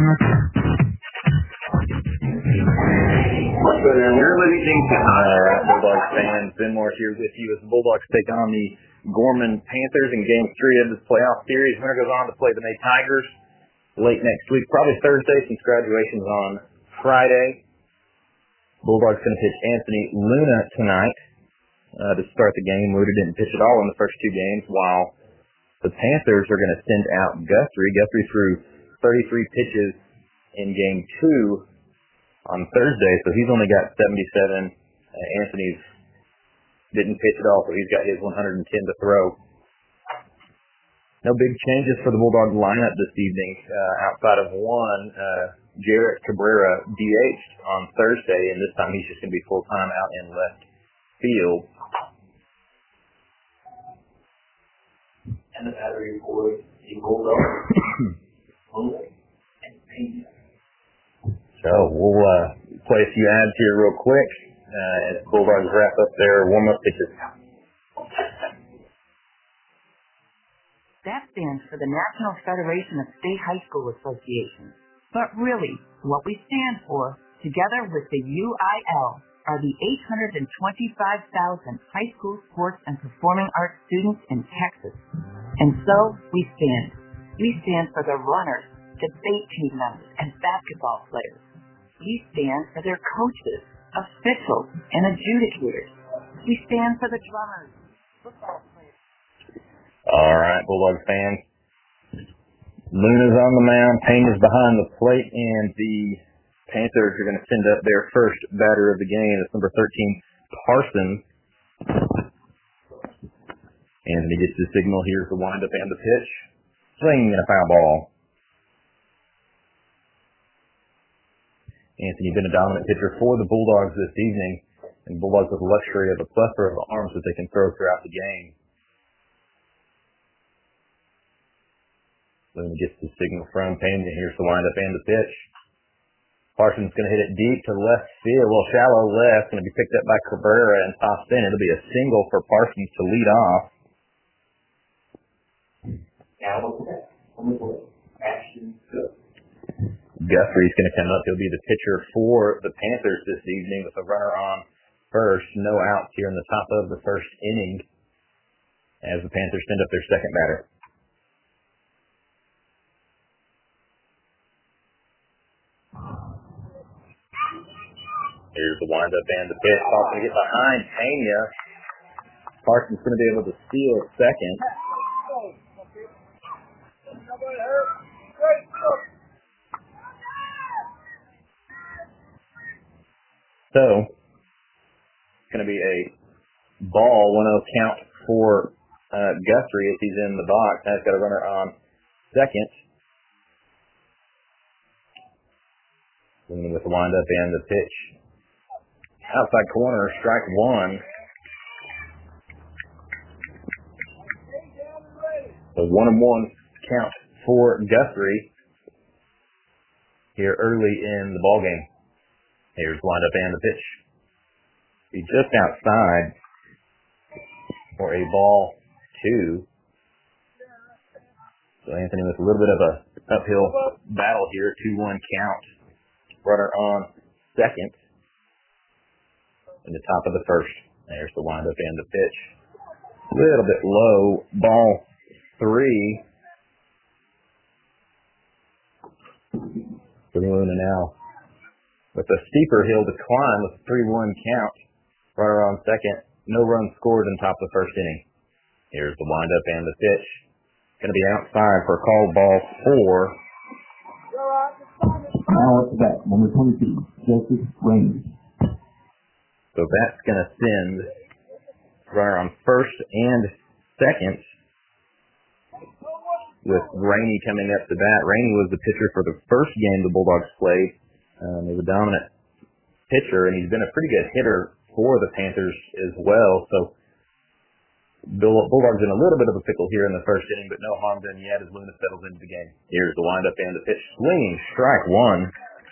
Good evening, Bulldogs fans. Ben Morris here with you as the Bulldogs take on the Gorman Panthers in Game 3 of this playoff series. Winner goes on to play the May Tigers late next week, probably Thursday, since graduation's on Friday. Bulldogs going to pitch Anthony Luna tonight to start the game. Luna didn't pitch at all in the first two games, while the Panthers are going to send out Guthrie. Guthrie threw 33 pitches in Game 2 on Thursday, so he's only got 77. Anthony's didn't pitch at all, so he's got his 110 to throw. No big changes for the Bulldog lineup this evening, outside of one. Jarrett Cabrera DH'd on Thursday, and this time he's just going to be full-time out in left field. And the battery for the Bulldogs. So we'll play a few ads here real quick as Bulldogs wrap up their warm-up pitches. That stands for the National Federation of State High School Associations. But really, what we stand for, together with the UIL, are the 825,000 high school sports and performing arts students in Texas. And so we stand. We stand for the runners, debate team members, and basketball players. We stand for their coaches, officials, and adjudicators. We stand for the drummers, football players. All right, Bulldogs fans. Luna's on the mound, Payne's behind the plate, and the Panthers are going to send up their first batter of the game. It's number 13, Parsons. Anthony gets the signal. Here's the windup and the pitch. Swing and a foul ball. Anthony been a dominant pitcher for the Bulldogs this evening, and Bulldogs have the luxury of a plethora of arms that they can throw throughout the game. Luna gets the signal from Payne, and here's the windup and the pitch. Parsons going to hit it deep to left field. Well, shallow left, going to be picked up by Cabrera and tossed in. It'll be a single for Parsons to lead off. Guthrie's going to come up. He'll be the pitcher for the Panthers this evening with a runner on first. No outs here in the top of the first inning as the Panthers send up their second batter. Here's the windup and the pitch. Ball's going to get behind Pena. Parsons going to be able to steal second. So, it's going to be a ball, 1-0 count for Guthrie as he's in the box. Now he's got a runner on second. With the windup and the pitch. Outside corner, strike one. A 1-1 count for Guthrie here early in the ballgame. Here's windup and the pitch. He's just outside for a ball two. So Anthony with a little bit of a uphill battle here. 2-1 count. Runner on second. In the top of the first. There's the windup and the pitch. A little bit low. Ball three. For Luna now. With a steeper hill to climb with a 3-1 count. Runner on second. No runs scored in top of the first inning. Here's the windup and the pitch. Going to be outside for called ball four. Now it's back. Number 22, Joseph Rainey. So that's going to send runner on first and second with Rainey coming up to bat. Rainey was the pitcher for the first game the Bulldogs played. He's a dominant pitcher, and he's been a pretty good hitter for the Panthers as well. So Bulldogs in a little bit of a pickle here in the first inning, but no harm done yet as Luna settles into the game. Here's the windup and the pitch. Swinging strike one.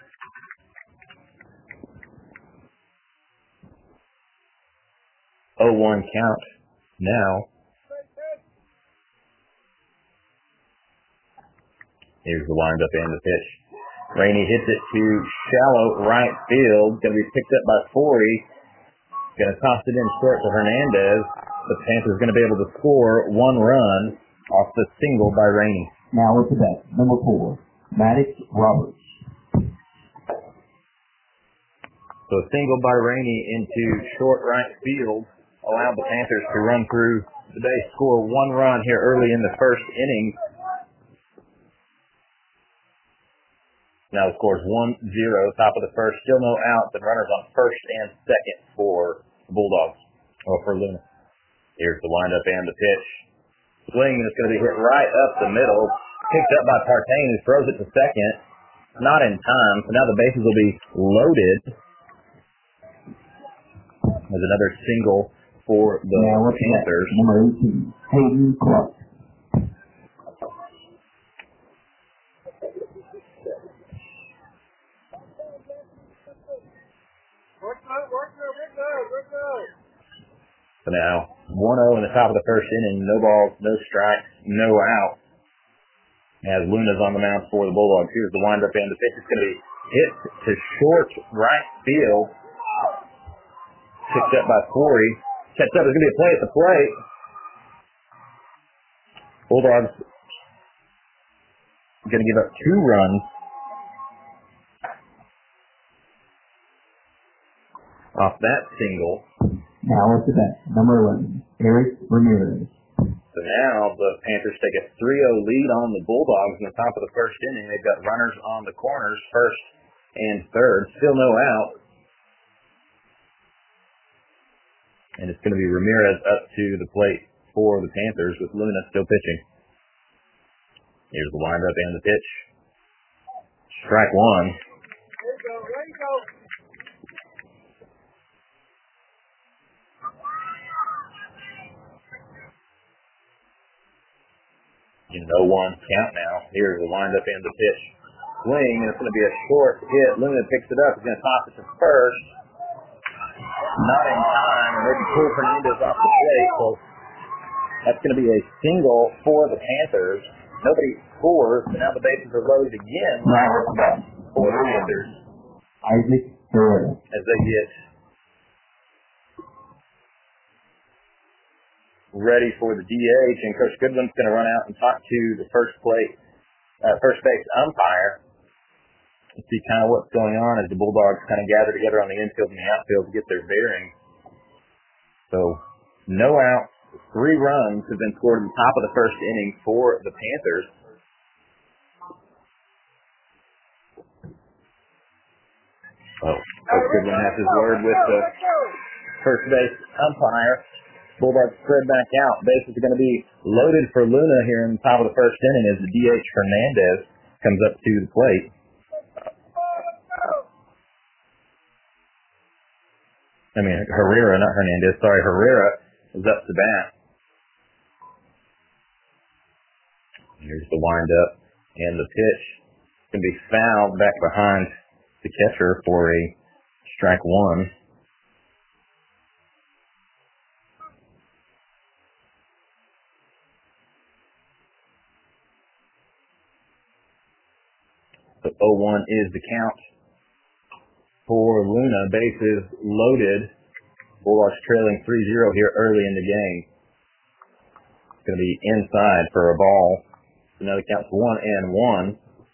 Oh, 1 count now. Here's the windup and the pitch. Rainey hits it to shallow right field. Going to be picked up by Forey. Going to toss it in short to Hernandez. The Panthers going to be able to score 1 run off the single by Rainey. Now with the bat, number 4, Maddox Roberts. So a single by Rainey into short right field allowed the Panthers to run through the base, score 1 run here early in the first inning. Now the score is 1-0, top of the first, still no outs, and runners on first and second for the Bulldogs, or for Luna. Here's the windup and the pitch. Swing, and it's going to be hit right up the middle, picked up by Partain, who throws it to second. Not in time, so now the bases will be loaded. There's another single for the Panthers. Number 18, Hayden Clark. So now 1-0 in the top of the first inning. No balls, no strikes, no out. As Luna's on the mound for the Bulldogs. Here's the windup and the pitch. It's going to be hit to short right field. Picked up by Corey. Catch up. There's going to be a play at the plate. Bulldogs going to give up 2 runs off that single. Now at the bat, number 11, Eric Ramirez. So now the Panthers take a 3-0 lead on the Bulldogs in the top of the first inning. They've got runners on the corners, first and third. Still no out. And it's going to be Ramirez up to the plate for the Panthers with Luna still pitching. Here's the windup and the pitch. Strike 1. There you go, there you go. You know, 1 count now. Here's the windup and the pitch. Swing, and it's going to be a short hit. Luna picks it up. He's going to toss it to first. Not in time. And maybe pull Fernandez off the plate. So that's going to be a single for the Panthers. Nobody scores, but now the bases are loaded again for the Panthers. Isaac Herrera. As they get ready for the DH, and Coach Goodwin's going to run out and talk to the first base umpire to see kind of what's going on as the Bulldogs kind of gather together on the infield and the outfield to get their bearings. So, no outs, 3 runs have been scored at the top of the first inning for the Panthers. Coach Goodwin has his word with the first base umpire. Bulldogs spread back out. Bases are going to be loaded for Luna here in the top of the first inning as the DH Hernandez comes up to the plate. Herrera, not Hernandez. Sorry, Herrera is up to bat. Here's the windup and the pitch. It's going to be fouled back behind the catcher for a strike 1. So 0-1 is the count for Luna. Bases loaded. Bulldogs trailing 3-0 here early in the game. It's going to be inside for a ball. So now the count's 1-1.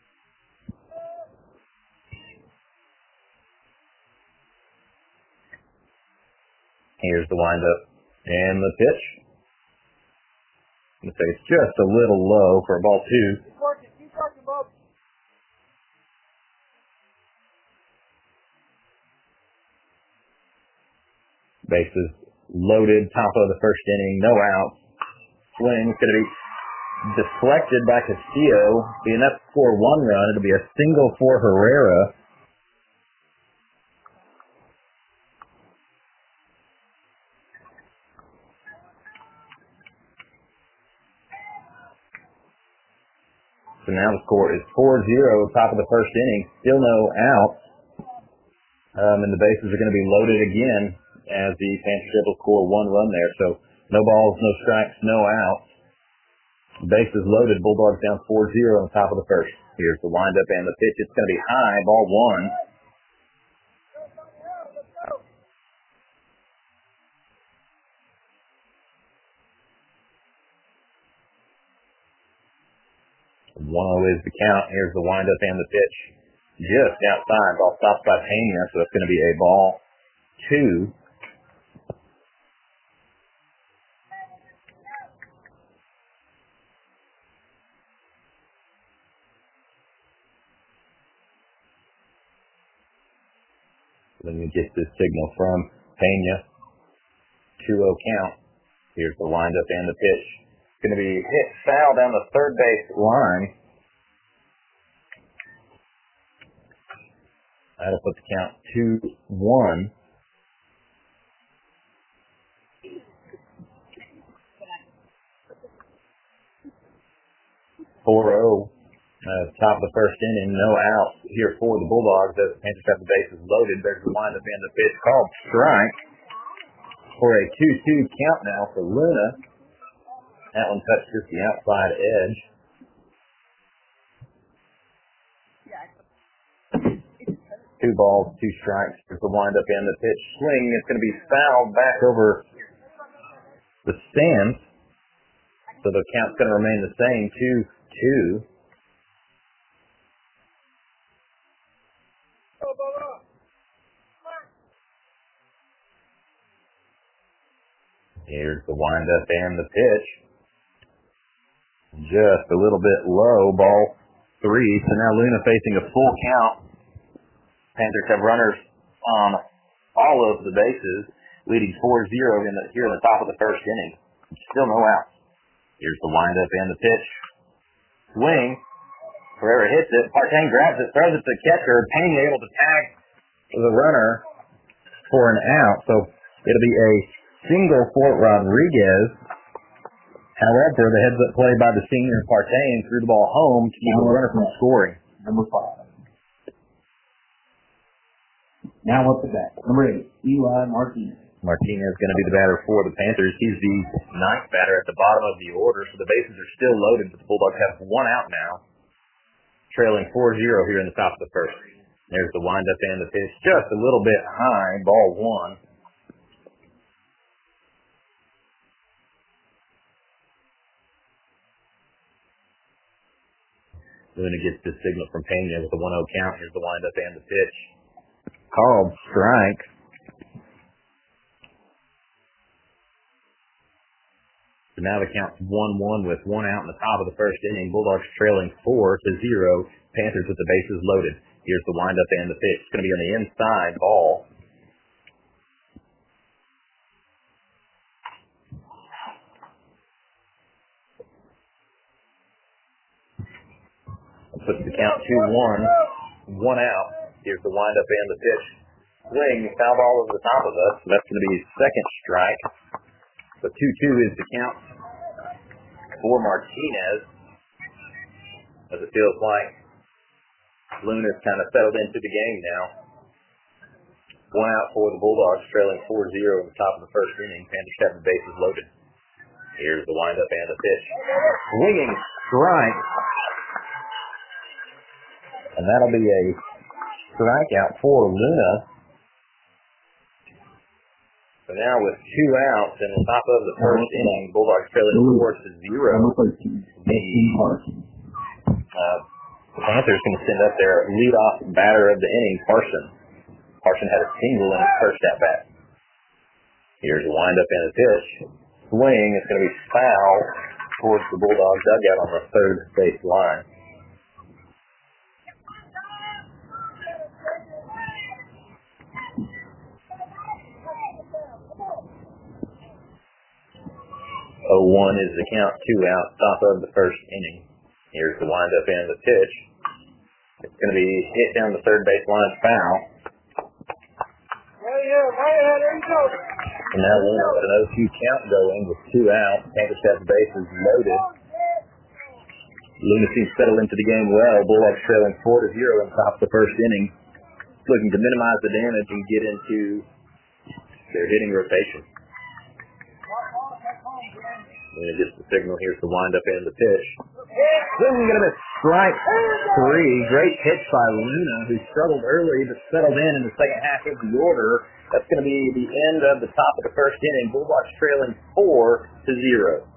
Here's the windup and the pitch. I'm going to say it's just a little low for a ball 2. Keep working, Bob. Bases loaded, top of the first inning, no outs. Swing is going to be deflected by Castillo. Be enough to score 1 run. It'll be a single for Herrera. So now the score is 4-0, top of the first inning. Still no outs. And the bases are going to be loaded again as the Panthers will score 1 run there. So no balls, no strikes, no outs. Bases loaded. Bulldogs down 4-0 on top of the first. Here's the windup and the pitch. It's going to be high, ball one. One is the count. Here's the windup and the pitch. Just outside. Ball stopped by Pena, so it's going to be a ball two. Then we get this signal from Pena. 2-0 count. Here's the windup and the pitch. It's going to be hit foul down the third base line. That'll put the count 2-1. Top of the first inning, no outs here for the Bulldogs as the Panthers have the bases loaded. There's the windup and the pitch called strike for a 2-2 count now for Luna. That one touched just the outside edge. Two balls, two strikes. There's the windup and the pitch. Swing. It's going to be fouled back over the stands. So the count's going to remain the same, 2-2. Here's the windup and the pitch. Just a little bit low, ball three. So now Luna facing a full count. Panthers have runners on all of the bases, leading 4-0 here in the top of the first inning. Still no outs. Here's the windup and the pitch. Swing. Whoever hits it, Partain grabs it, throws it to the catcher. Pena able to tag the runner for an out. So it'll be a single for Rodriguez. However, the heads-up play by the senior Partain threw the ball home to keep the runner from scoring. Number 5. Now up to bat. Number 8, Eli Martinez. Martinez is going to be the batter for the Panthers. He's the ninth batter at the bottom of the order, so the bases are still loaded, but the Bulldogs have one out now, trailing 4-0 here in the top of the first. There's the windup and the pitch, just a little bit high, ball one. Luna gets the signal from Pena with a 1-0 count. Here's the windup and the pitch. Called strike. So now the count's 1-1 with one out in the top of the first inning. Bulldogs trailing 4-0. Panthers with the bases loaded. Here's the windup and the pitch. It's going to be on the inside ball. Puts the count 2-1. One out. Here's the windup and the pitch. Swing, foul ball over the top of us. So that's going to be his second strike. So 2-2 is the count for Martinez. As it feels like Luna's kind of settled into the game now. One out for the Bulldogs, trailing 4-0 in the top of the first inning. Panthers have the bases loaded. Here's the windup and the pitch. Swinging strike. And that'll be a strikeout for Luna. So now with two outs in the top of the first inning, Bulldogs trailing 4-0. The Panthers going to send up their leadoff batter of the inning, Parson. Parson had a single in his first at-bat. Here's a windup and a pitch. Swing is going to be foul towards the Bulldogs dugout on the third base line. One is the count, two out, top of the first inning. Here's the windup and the pitch. It's going to be hit down the third base line, foul. Right here, there you go. And now Luna with an 0-2 count going with two out. Panthers have the bases loaded. Luna seems settled into the game well. Bulldogs trailing 4-0 in the top of the first inning. Looking to minimize the damage and get into their hitting rotation. Luna gets the signal. Here's the windup and the pitch. Swing and a miss. Strike three. Great pitch by Luna, who struggled early but settled in the second half of the order. That's going to be the end of the top of the first inning. Bulldogs trailing 4-0.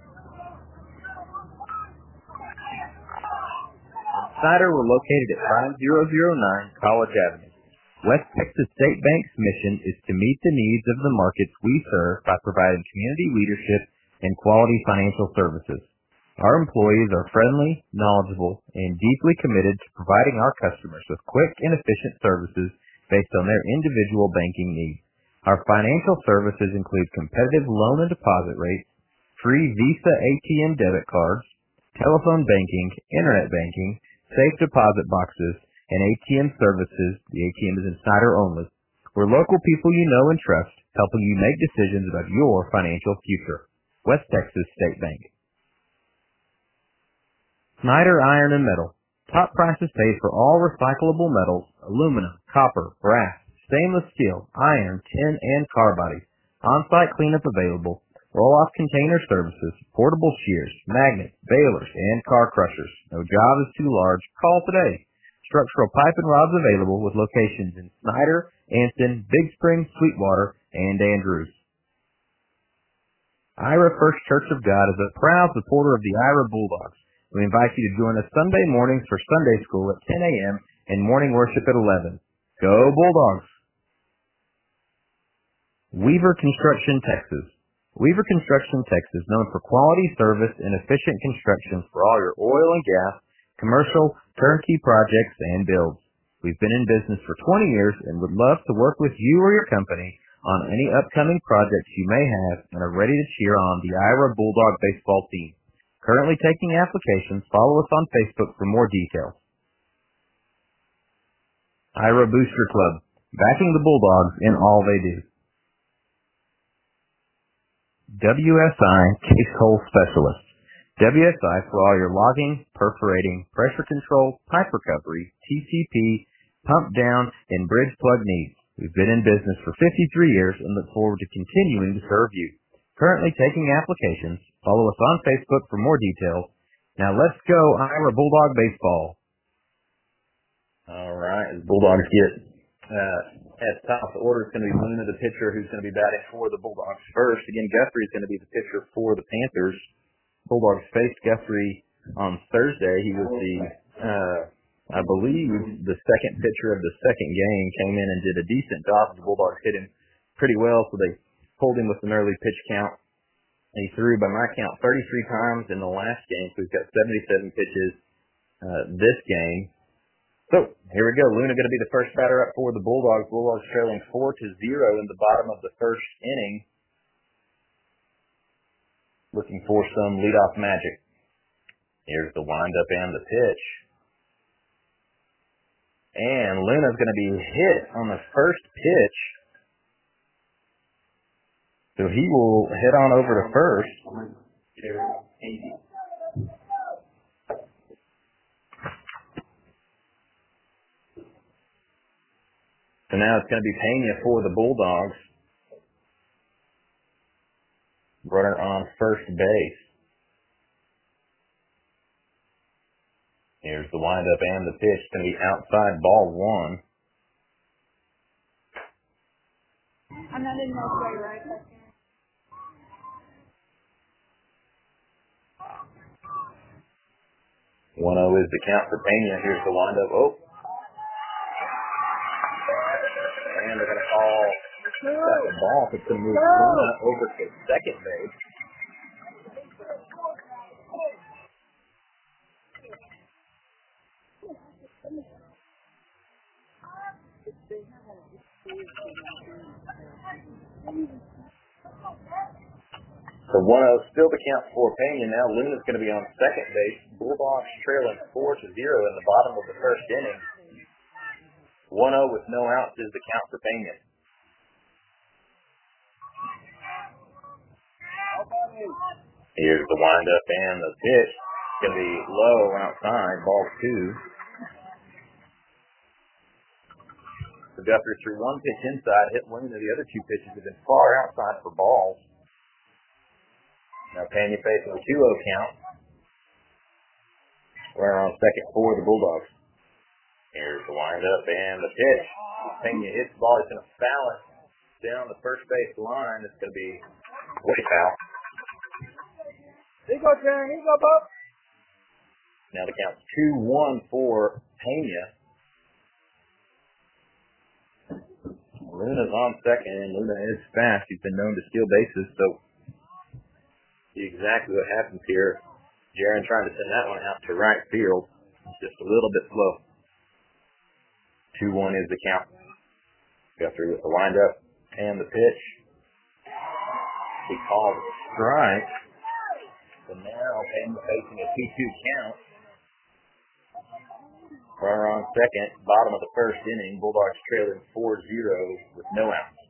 Snyder were located at 5009 College Avenue. West Texas State Bank's mission is to meet the needs of the markets we serve by providing community leadership and quality financial services. Our employees are friendly, knowledgeable, and deeply committed to providing our customers with quick and efficient services based on their individual banking needs. Our financial services include competitive loan and deposit rates, free Visa ATM debit cards, telephone banking, internet banking, safe deposit boxes, and ATM services. The ATM is in Snyder only. We're local people you know and trust, helping you make decisions about your financial future. West Texas State Bank. Snyder Iron and Metal. Top prices paid for all recyclable metals, aluminum, copper, brass, stainless steel, iron, tin, and car bodies. On-site cleanup available. Roll-off container services, portable shears, magnets, balers, and car crushers. No job is too large. Call today. Structural pipe and rods available with locations in Snyder, Anston, Big Spring, Sweetwater, and Andrews. Ira First Church of God is a proud supporter of the Ira Bulldogs. We invite you to join us Sunday mornings for Sunday school at 10 a.m. and morning worship at 11. Go Bulldogs! Weaver Construction, Texas. Weaver Construction, Texas, known for quality service and efficient construction for all your oil and gas, commercial, turnkey projects, and builds. We've been in business for 20 years and would love to work with you or your company on any upcoming projects you may have and are ready to cheer on the Ira Bulldog baseball team. Currently taking applications. Follow us on Facebook for more details. Ira Booster Club, backing the Bulldogs in all they do. WSI Case Hole Specialist. WSI for all your logging, perforating, pressure control, pipe recovery, TCP, pump down, and bridge plug needs. We've been in business for 53 years and look forward to continuing to serve you. Currently taking applications. Follow us on Facebook for more details. Now let's go Ira Bulldog baseball. All right, as Bulldogs get at the top of the order, it's going to be Luna, the pitcher, who's going to be batting for the Bulldogs first. Again, Guthrie is going to be the pitcher for the Panthers. Bulldogs faced Guthrie on Thursday. He was I believe, the second pitcher of the second game, came in and did a decent job. The Bulldogs hit him pretty well, so they pulled him with an early pitch count. And he threw, by my count, 33 times in the last game, so he's got 77 pitches this game. So, here we go. Luna going to be the first batter up for the Bulldogs. Bulldogs trailing 4-0 in the bottom of the first inning. Looking for some leadoff magic. Here's the windup and the pitch. And Luna's going to be hit on the first pitch. So he will head on over to first. So now it's going to be Pena for the Bulldogs. Runner on first base. Here's the windup and the pitch. It's going to be outside, ball one. I'm not in my way, right? 1-0 is the count for Pena. Here's the windup. Oh. And they're going to call second ball. It's going to move Luna over to second base. So 1-0 still the count for Pena. Now Luna's going to be on second base. Bulldogs trailing 4-0 in the bottom of the first inning. 1-0 with no outs is the count for Pena. Here's the windup and the pitch. It's going to be low outside, ball two. So Guthrie threw one pitch inside, hit Luna. The other two pitches have been far outside for balls. Now Pena facing a 2-0 count. Runner on second for the Bulldogs. Here's the windup and the pitch. Pena hits the ball. He's going to foul it down the first base line. It's going to be way foul. Here you go, Darren. Here you go, Bob. Now the count's 2-1 for Pena. Luna's on second, and Luna is fast. He's been known to steal bases, so see exactly what happens here. Jaron trying to send that one out to right field. Just a little bit slow. 2-1 is the count. Guthrie with the windup and the pitch. He called a strike. So now Pena facing a 2-2 count. Runner on second, bottom of the first inning. Bulldogs trailing 4-0 with no outs.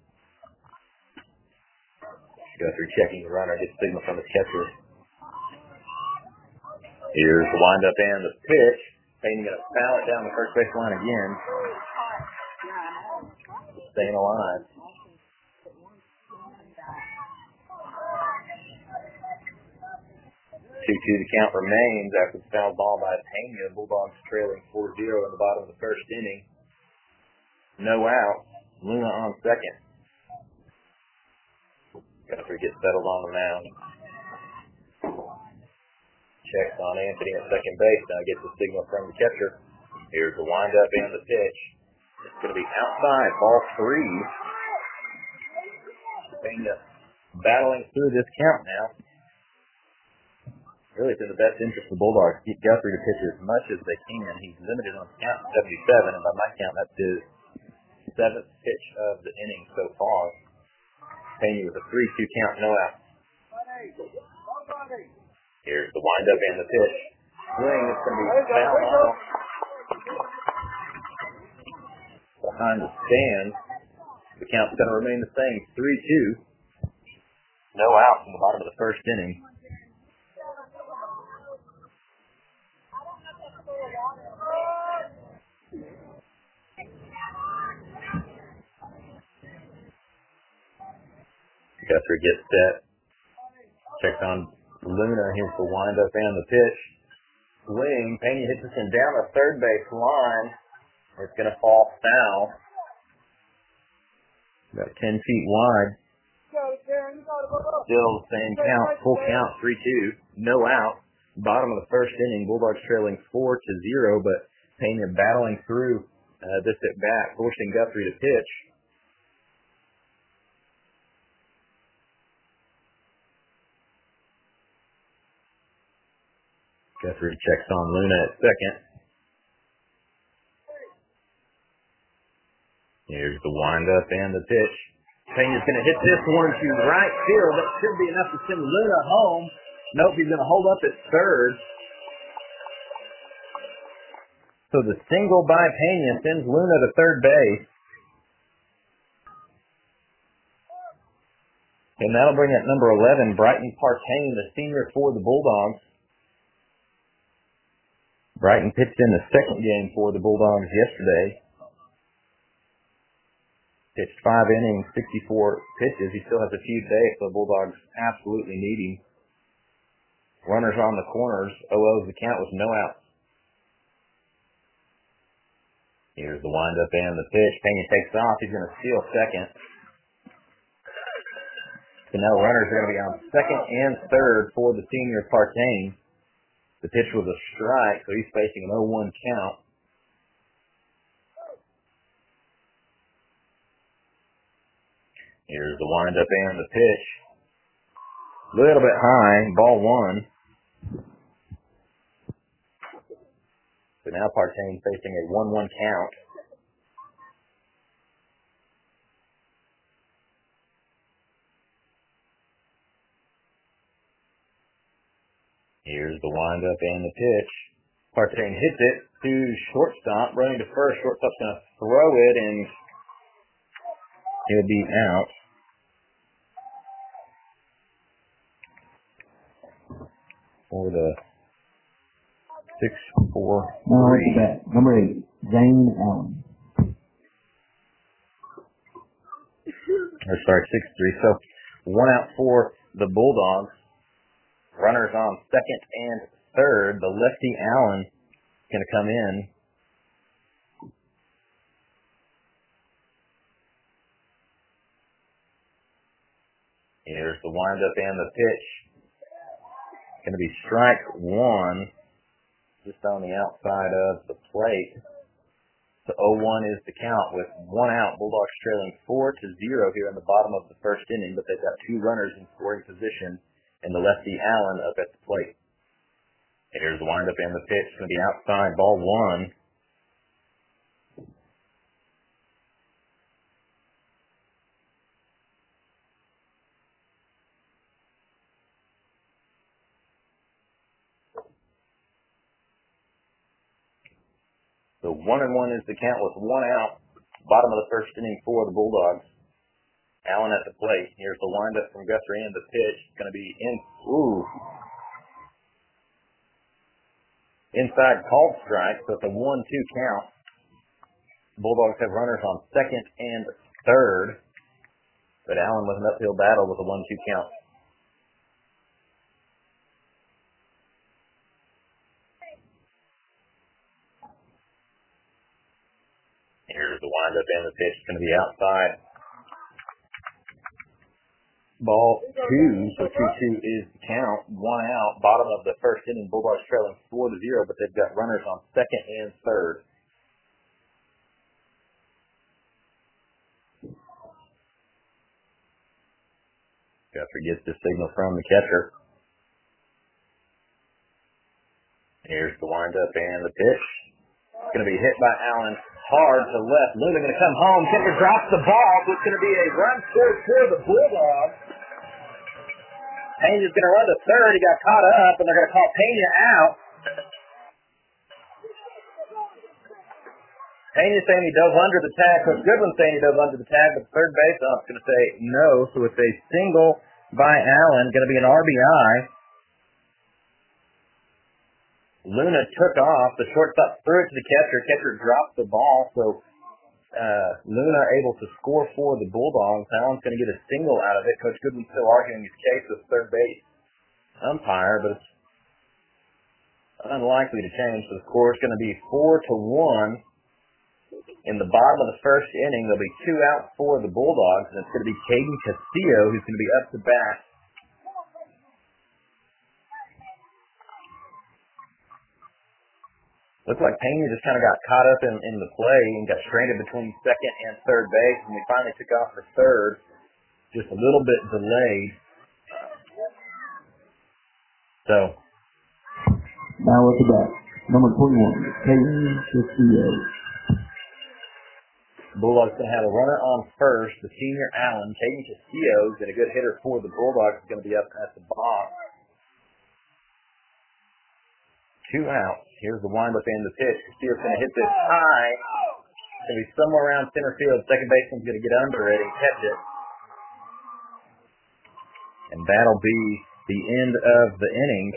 Guthrie checking the runner, gets signal from his catcher. Here's the windup and the pitch. Payne going to foul it down the first base line again. Staying alive. 2-2 the count remains after the foul ball by Pena. Bulldogs trailing 4-0 in the bottom of the first inning. No out. Luna on second. Guthrie gets settled on the mound. Checks on Anthony at second base. Now gets the signal from the catcher. Here's the windup and the pitch. It's going to be outside. Ball 3. Pena battling through this count now. Really, it's in the best interest of the Bulldogs to get Guthrie to pitch as much as they can. He's limited on the count 77, and by my count, that's his 7th pitch of the inning so far. Pena with a 3-2 count, no out. Here's the windup and the pitch. Swing is going to be fouled off behind the stand. The count's going to remain the same, 3-2. No outs in the bottom of the first inning. Guthrie gets set. Checks on Luna. Here's the windup and the pitch. Swing. Pena hits this one down the third base line. It's going to fall foul. About 10 feet wide. Still the same count. Full count. 3-2. No out. Bottom of the first inning. Bulldogs trailing 4-0, but Pena battling through this at bat, forcing Guthrie to pitch. Guthrie checks on Luna at second. Here's the windup and the pitch. Pena's going to hit this one to right field. That should be enough to send Luna home. Nope, he's going to hold up at third. So the single by Pena sends Luna to third base. And that'll bring up number 11, Brighton Partain, the senior for the Bulldogs. Brighton pitched in the second game for the Bulldogs yesterday. Pitched 5 innings, 64 pitches. He still has a few days, so the Bulldogs absolutely need him. Runners on the corners. 0-0's the count with no outs. Here's the windup and the pitch. Pena takes off. He's going to steal second. So now runners are going to be on second and third for the senior Partain. The pitch was a strike, so he's facing an 0-1 count. Here's the windup and the pitch. A little bit high, ball 1. So now Partain facing a 1-1 count. Here's the windup and the pitch. Partain hits it to shortstop, running to first. Shortstop's going to throw it, and he'll be out. For the 6-4-3. Number 8, Zane Allen. Or sorry, 6-3. So 1 out for the Bulldogs. Runners on second and third. The lefty Allen is going to come in. Here's the windup and the pitch. Going to be strike one, just on the outside of the plate. So 0-1 is the count with 1 out. Bulldogs trailing 4-0 here in the bottom of the first inning, but they've got 2 runners in scoring position, and the lefty Allen up at the plate. Here's the windup and the pitch. It's going to be outside, ball 1. So 1-1 is the count with 1 out. Bottom of the first inning for the Bulldogs. Allen at the plate. Here's the windup from Guthrie and the pitch. It's going to be inside called strike. So it's a 1-2 count. Bulldogs have runners on second and third. But Allen with an uphill battle with a 1-2 count. Here's the windup and the pitch. It's going to be outside. Ball 2, so 2-2 is the count. 1 out. Bottom of the first inning. Bulldogs trailing 4-0, but they've got runners on second and third. Guthrie gets the signal from the catcher. Here's the windup and the pitch. It's going to be hit by Allen hard to left. Luna going to come home. Catcher drops the ball. So it's going to be a run scored for the Bulldogs. Pena's going to run to third. He got caught up, and they're going to call Pena out. Pena saying he dove under the tag. Coach Goodwin saying he dove under the tag, but the third base ump's going to say no. So it's a single by Allen. Going to be an RBI. Luna took off. The shortstop threw it to the catcher. Catcher dropped the ball. So Luna able to score for the Bulldogs. Allen's going to get a single out of it. Coach Goodwin's still arguing his case with third base umpire, but it's unlikely to change. So the score is going to be 4-1. In the bottom of the first inning, there'll be 2 outs for the Bulldogs, and it's going to be Caden Castillo who's going to be up to bat. Looks like Pena just kind of got caught up in the play and got stranded between second and third base, and we finally took off for third, just a little bit delayed. So. Now with the bat, number 21, Caden Castillo. Bulldogs going to have a runner on first. The senior Allen, Caden Castillo, is a good hitter for the Bulldogs. Is going to be up at the box. 2 outs. Here's the windup and the pitch. Castillo's going to hit this high. It's going to be somewhere around center field. Second baseman's going to get under it and catch it. And that'll be the end of the inning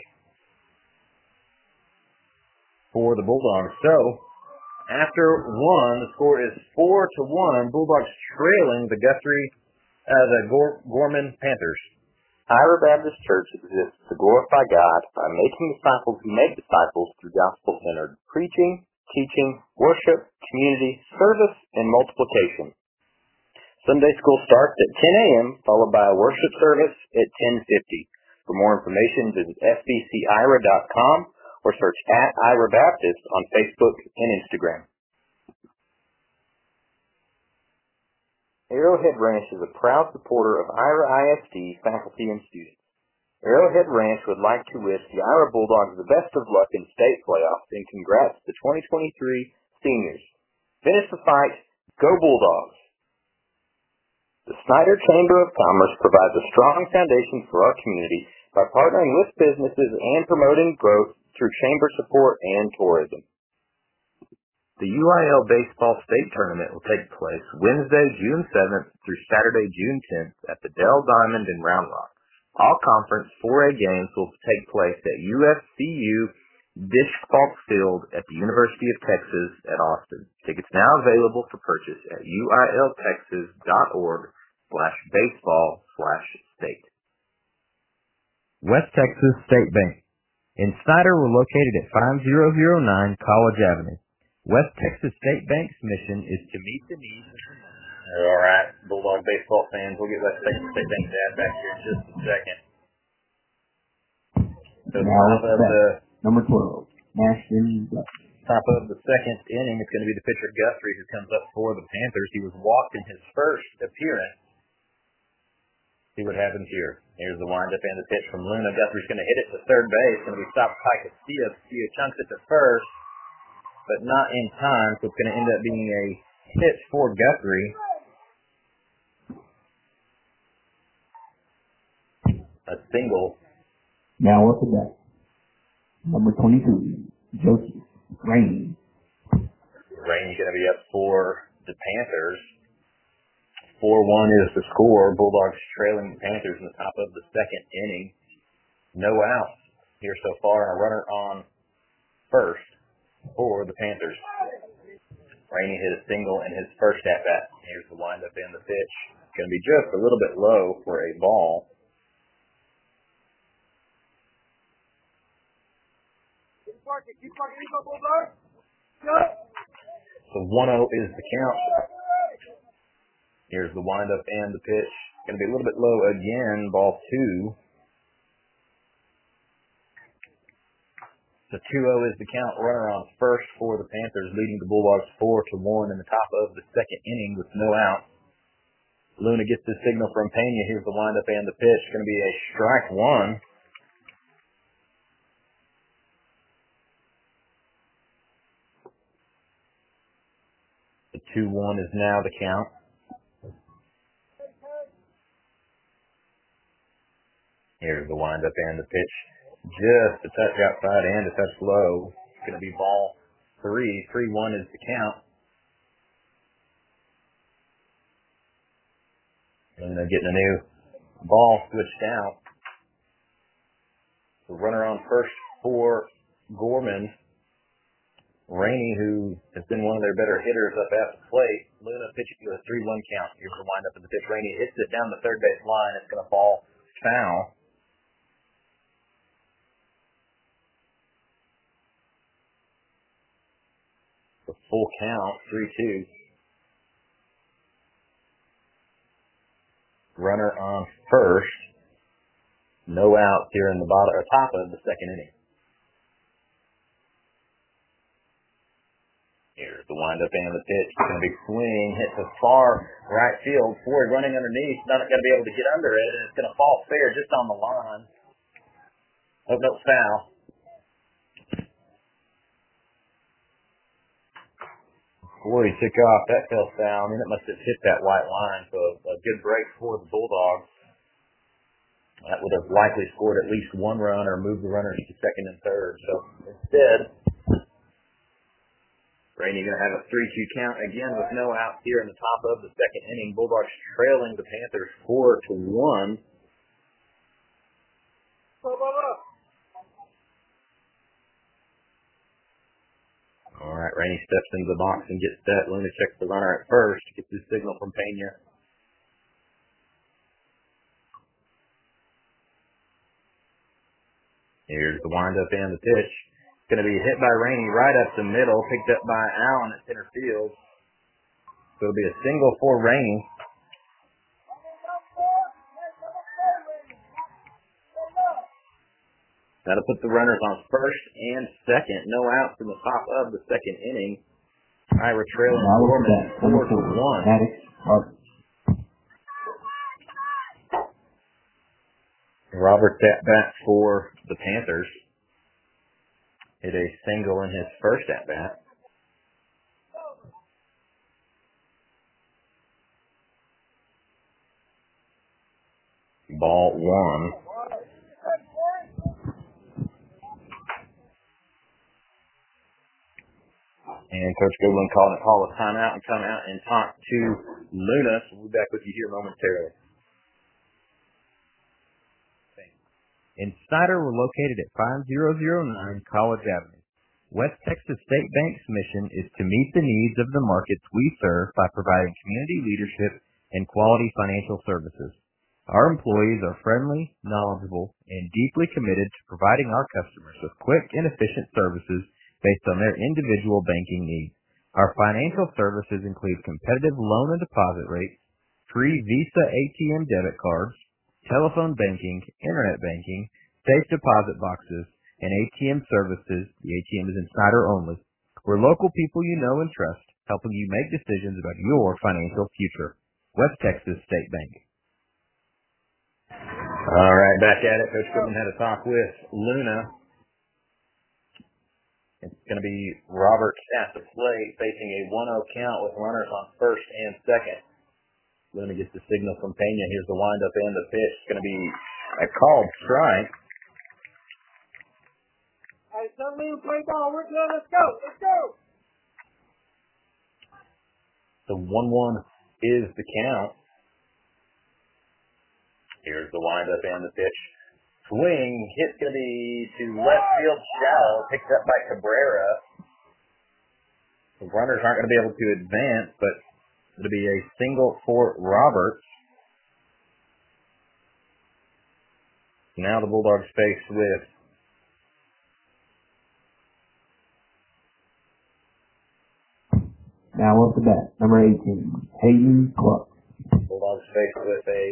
for the Bulldogs. So, after 1, the score is 4-1. Bulldogs trailing the Gorman Panthers. Ira Baptist Church exists to glorify God by making disciples who make disciples through gospel-centered preaching, teaching, worship, community, service, and multiplication. Sunday school starts at 10 a.m., followed by a worship service at 10:50. For more information, visit fbcira.com or search @Ira Baptist on Facebook and Instagram. Arrowhead Ranch is a proud supporter of Ira ISD faculty and students. Arrowhead Ranch would like to wish the Ira Bulldogs the best of luck in state playoffs and congrats to the 2023 seniors. Finish the fight. Go Bulldogs! The Snyder Chamber of Commerce provides a strong foundation for our community by partnering with businesses and promoting growth through chamber support and tourism. The UIL Baseball State Tournament will take place Wednesday, June 7th through Saturday, June 10th at the Dell Diamond in Round Rock. All conference 4A games will take place at USCU Disch-Falk Field at the University of Texas at Austin. Tickets now available for purchase at uiltexas.org/baseball/state. West Texas State Bank. Snyder were located at 5009 College Avenue. West Texas State Bank's mission is to meet the needs of the community. All right, Bulldog baseball fans, we'll get West Texas State Bank's dad back here in just a second. So number 12, Ashton Guthrie. Top of the second inning, it's going to be the pitcher Guthrie who comes up for the Panthers. He was walked in his first appearance. See what happens here. Here's the windup and the pitch from Luna. Guthrie's going to hit it to third base. Going to be stopped by Castillo. Castillo chunks it to first, but not in time, so it's going to end up being a hit for Guthrie. A single. Now up to bat. Number 22, Joseph Rainey. Rainey's going to be up for the Panthers. 4-1 is the score. Bulldogs trailing the Panthers in the top of the second inning. No outs here so far, and a runner on first for the Panthers. Rainey hit a single in his first at-bat. Here's the windup and the pitch. It's going to be just a little bit low for a ball. So 1-0 is the count. Here's the windup and the pitch. Going to be a little bit low again, ball 2. So 2-0 is the count. Runner on first for the Panthers, leading the Bulldogs 4-1 in the top of the second inning with no out. Luna gets the signal from Pena. Here's the windup and the pitch. Going to be a strike 1. The 2-1 is now the count. Here's the windup and the pitch. Just a touch outside and a touch low. It's going to be ball 3. 3-1 is the count. And they're getting a new ball switched out. The runner on first for Gorman. Rainey, who has been one of their better hitters up at the plate. Luna pitching to a 3-1 count. Here's the windup and the pitch. Rainey hits it down the third base line. It's going to fall foul. The full count, 3-2. Runner on first. No outs here in the bottom or top of the second inning. Here's the windup and the pitch. It's going to be swing, hit to far right field. Ford running underneath, not going to be able to get under it, and it's going to fall fair just on the line. Oh, no, foul. Before he took off, that fell foul. I mean, it must have hit that white line, so a good break for the Bulldogs. That would have likely scored at least one run or moved the runners to second and third. So instead, Rainey going to have a 3-2 count again with no outs here in the top of the second inning. Bulldogs trailing the Panthers 4-1. All right, Rainey steps into the box and gets set. Luna checks the runner at first, gets his signal from Pena. Here's the windup and the pitch. It's going to be hit by Rainey right up the middle, picked up by Allen at center field. So it'll be a single for Rainey. That'll put the runners on first and second. No outs in the top of the second inning. Ira trailing Gorman 4-1. Roberts at bat for the Panthers. Hit a single in his first at bat. Ball 1. And Coach Goodwin call a timeout and come out and talk to Luna. So we'll be back with you here momentarily. Snyder were located at 5009 College Avenue. West Texas State Bank's mission is to meet the needs of the markets we serve by providing community leadership and quality financial services. Our employees are friendly, knowledgeable, and deeply committed to providing our customers with quick and efficient services based on their individual banking needs. Our financial services include competitive loan and deposit rates, free Visa ATM debit cards, telephone banking, internet banking, safe deposit boxes, and ATM services. The ATM is in Snyder only. We're local people you know and trust, helping you make decisions about your financial future. West Texas State Bank. All right, back at it. Coach Goodman had a talk with Luna. It's going to be Roberts at the plate, facing a 1-0 count with runners on first and second. Luna gets the signal from Pena. Here's the windup and the pitch. It's going to be a called strike. Hey, somebody play ball. We're good. Let's go. Let's go. The 1-1 is the count. Here's the windup and the pitch. Swing. Hit's going to be to left field shallow. Picked up by Cabrera. The runners aren't going to be able to advance, but it'll be a single for Roberts. Now the Bulldogs face with now off the bat, number 18, Hayden Clark. Bulldogs face with a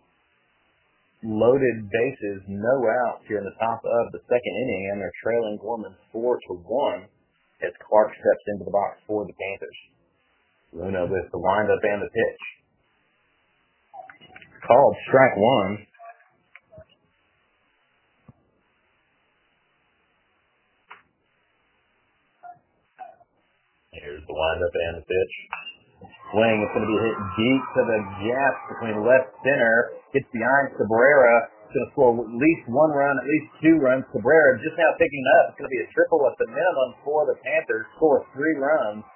loaded bases, no outs here in the top of the second inning, and they're trailing Gorman 4-1 as Clark steps into the box for the Panthers. Luna with the windup and the pitch. Called strike one. Here's the windup and the pitch. Swing. It's going to be hit deep to the gap between left center. Gets behind Cabrera. It's going to score at least one run, at least two runs. Cabrera just now picking up. It's going to be a triple at the minimum for the Panthers. Score 3 runs.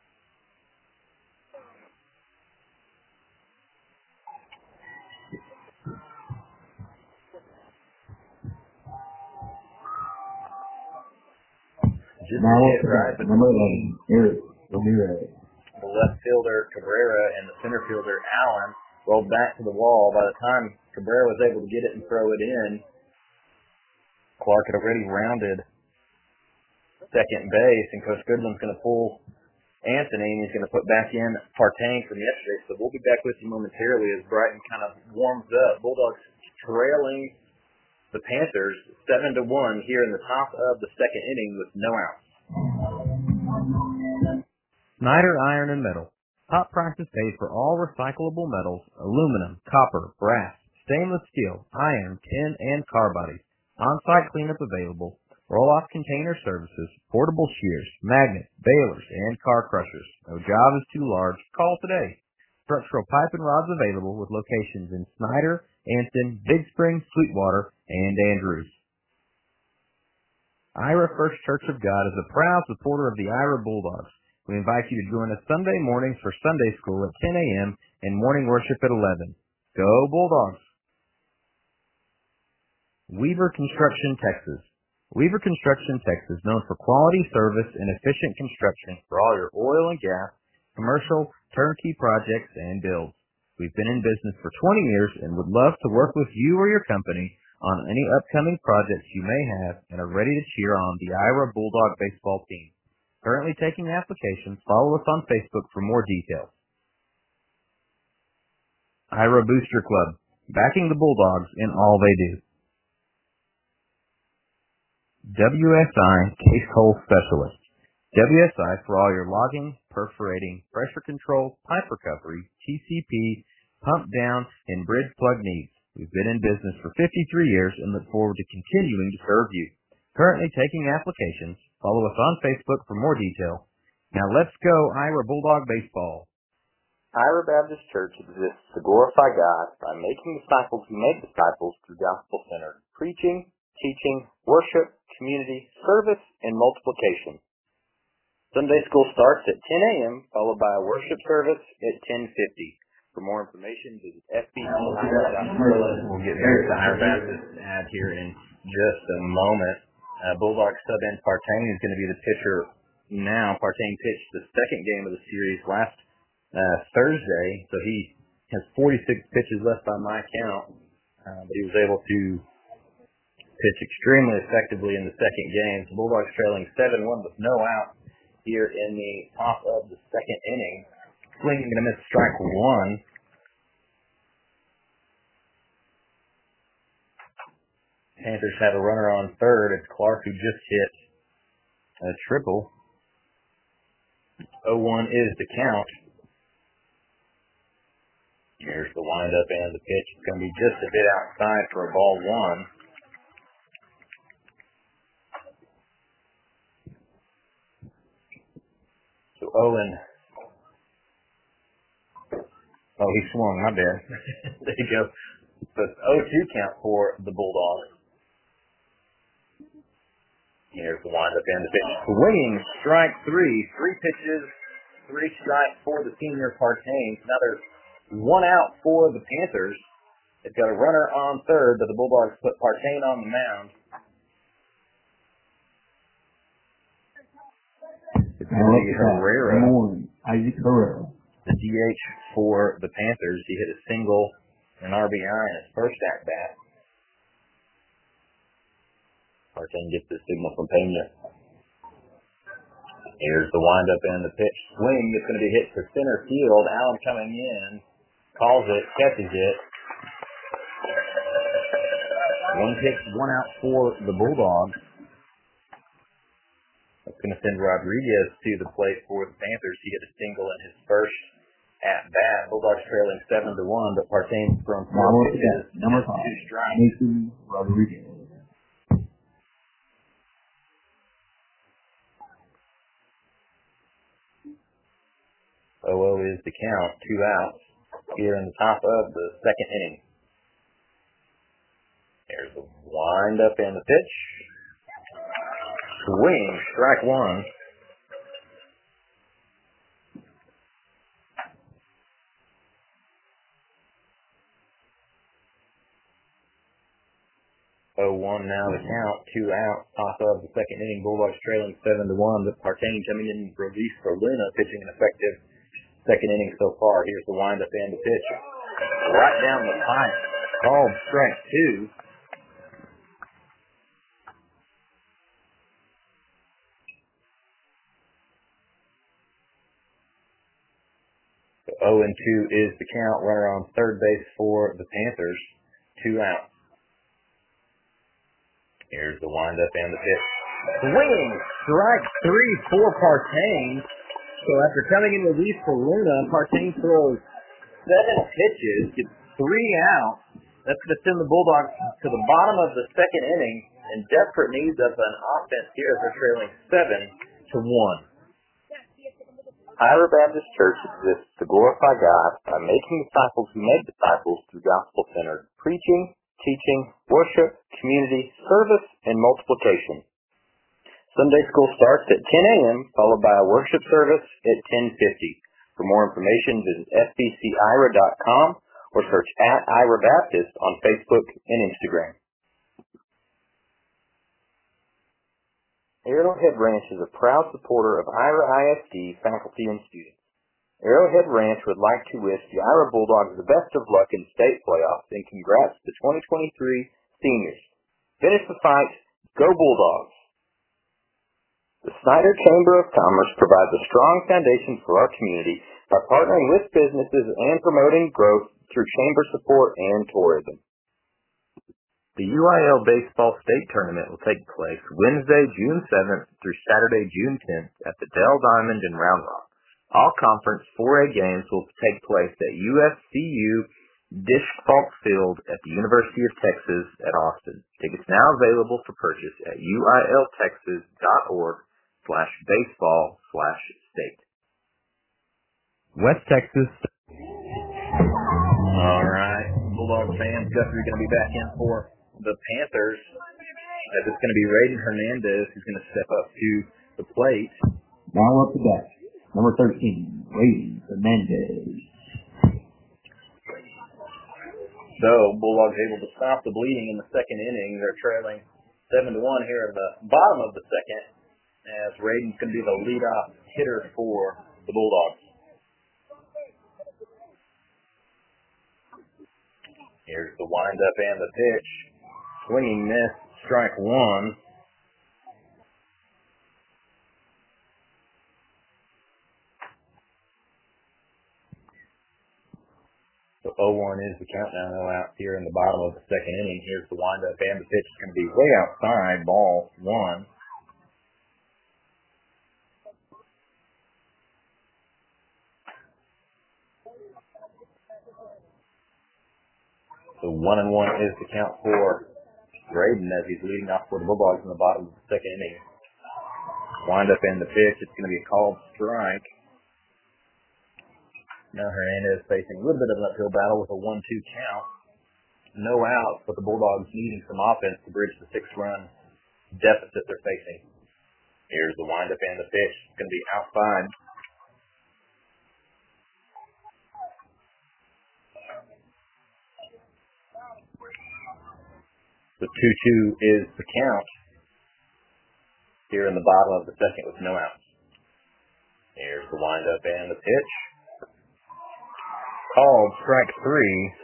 Just now hit right between number 11, Eric Ramirez. The left fielder, Cabrera, and the center fielder, Allen, rolled back to the wall. By the time Cabrera was able to get it and throw it in, Clark had already rounded second base, and Coach Goodwin's going to pull Anthony, and he's going to put back in Partain from yesterday. So we'll be back with you momentarily as Brighton kind of warms up. Bulldogs trailing the Panthers 7-1 here in the top of the second inning with no outs. Snyder Iron and Metal. Top prices paid for all recyclable metals, aluminum, copper, brass, stainless steel, iron, tin, and car bodies. On-site cleanup available. Roll-off container services, portable shears, magnets, balers, and car crushers. No job is too large. Call today. Structural pipe and rods available with locations in Snyder, Anson, Big Spring, Sweetwater, and Andrews. Ira First Church of God is a proud supporter of the Ira Bulldogs. We invite you to join us Sunday mornings for Sunday school at 10 a.m. and morning worship at 11. Go Bulldogs! Weaver Construction, Texas. Weaver Construction, Texas, known for quality service and efficient construction for all your oil and gas, commercial, turnkey projects, and builds. We've been in business for 20 years and would love to work with you or your company on any upcoming projects you may have and are ready to cheer on the Ira Bulldog baseball team. Currently taking applications. Follow us on Facebook for more details. Ira Booster Club, backing the Bulldogs in all they do. WSI Case Hole Specialist. WSI for all your logging, perforating, pressure control, pipe recovery, TCP, pump down, and bridge plug needs. We've been in business for 53 years and look forward to continuing to serve you. Currently taking applications. Follow us on Facebook for more detail. Now let's go Ira Bulldog Baseball. Ira Baptist Church exists to glorify God by making disciples who make disciples through gospel-centered preaching, teaching, worship, community, service, and multiplication. Sunday school starts at 10 a.m., followed by a worship service at 10:50. For more information, visit fbc.com. We'll get back to Ira Baptist ad here in just a moment. Bulldogs sub-in Partain is going to be the pitcher now. Partain pitched the second game of the series last Thursday, so he has 46 pitches left by my count, but he was able to pitch extremely effectively in the second game. The Bulldogs trailing 7-1 with no out here in the top of the second inning. Swinging and a miss, strike one. Panthers have a runner on third. It's Clark who just hit a triple. 0-1 is the count. Here's the windup and the pitch. It's going to be just a bit outside for a ball one. So Owen. Oh, he swung. My bad. There you go. So it's 0-2 count for the Bulldogs. Here's the windup and the pitch. Swinging, strike three. 3 pitches, 3 strikes for the senior Partain. Now there's 1 out for the Panthers. They've got a runner on third, but the Bulldogs put Partain on the mound. It's going to be Herrera. Isaac Herrera. The DH for the Panthers. He hit a single, an RBI in his first at-bat. Partain gets the signal from Pena. Here's the windup and the pitch. Swing. It's going to be hit to center field. Allen coming in. Calls it. Catches it. 1 pitch, 1 out for the Bulldogs. That's going to send Rodriguez to the plate for the Panthers. He hit a single in his first at-bat. Bulldogs trailing 7-1, but Partain's thrown 4 pitches. Number 5. 2 strikes. Mason Rodriguez. 0-0 is the count. 2 outs here in the top of the second inning. There's the wind-up and the pitch. Swing, strike one. Now the count. 2 outs, top of the second inning. Bulldogs trailing 7-1. But Partain coming in relief for Luna, pitching an effective second inning so far. Here's the windup and the pitch. Right down the pipe. Called strike 2. So 0-2 is the count. Runner on third base for the Panthers. 2 outs. Here's the windup and the pitch. Swing! Strike 3 for Partain. So after coming in relief for Luna, Partain throws 7 pitches, gets 3 outs. That's going to send the Bulldogs to the bottom of the second inning in desperate need of an offense here as they're trailing 7-1. Ira Baptist Church exists to glorify God by making disciples who make disciples through gospel-centered preaching, teaching, worship, community, service, and multiplication. Sunday school starts at 10 a.m., followed by a worship service at 10:50. For more information, visit fbcira.com or search @Ira Baptist on Facebook and Instagram. Arrowhead Ranch is a proud supporter of Ira ISD faculty and students. Arrowhead Ranch would like to wish the Ira Bulldogs the best of luck in state playoffs and congrats to the 2023 seniors. Finish the fight. Go Bulldogs! The Snyder Chamber of Commerce provides a strong foundation for our community by partnering with businesses and promoting growth through chamber support and tourism. The UIL Baseball State Tournament will take place Wednesday, June 7th through Saturday, June 10th at the Dell Diamond in Round Rock. All conference 4A games will take place at USCU Disch-Falk Field at the University of Texas at Austin. Tickets now available for purchase at uiltexas.org/baseball/state. West Texas. All right, Bulldog fans, Guthrie's going to be back in for the Panthers. As it's going to be Raiden Hernandez who's going to step up to the plate. Now up to bat. Number 13, Raiden Hernandez. So, Bulldogs able to stop the bleeding in the second inning. They're trailing 7-1 here in the bottom of the second, as Raiden's going to be the leadoff hitter for the Bulldogs. Here's the windup and the pitch. Swinging miss, strike one. So 0-1 is the count now, no outs here in the bottom of the second inning. Here's the windup and the pitch is going to be way outside, ball one. So 1-1 is the count for Braden as he's leading off for the Bulldogs in the bottom of the second inning. Windup and the pitch, it's going to be a called strike. Now Hernandez facing a little bit of an uphill battle with a 1-2 count. No outs, but the Bulldogs needing some offense to bridge the 6-run deficit they're facing. Here's the windup and the pitch. It's going to be outside. The 2-2 is the count here in the bottom of the second with no outs. Here's the windup and the pitch. Called strike three.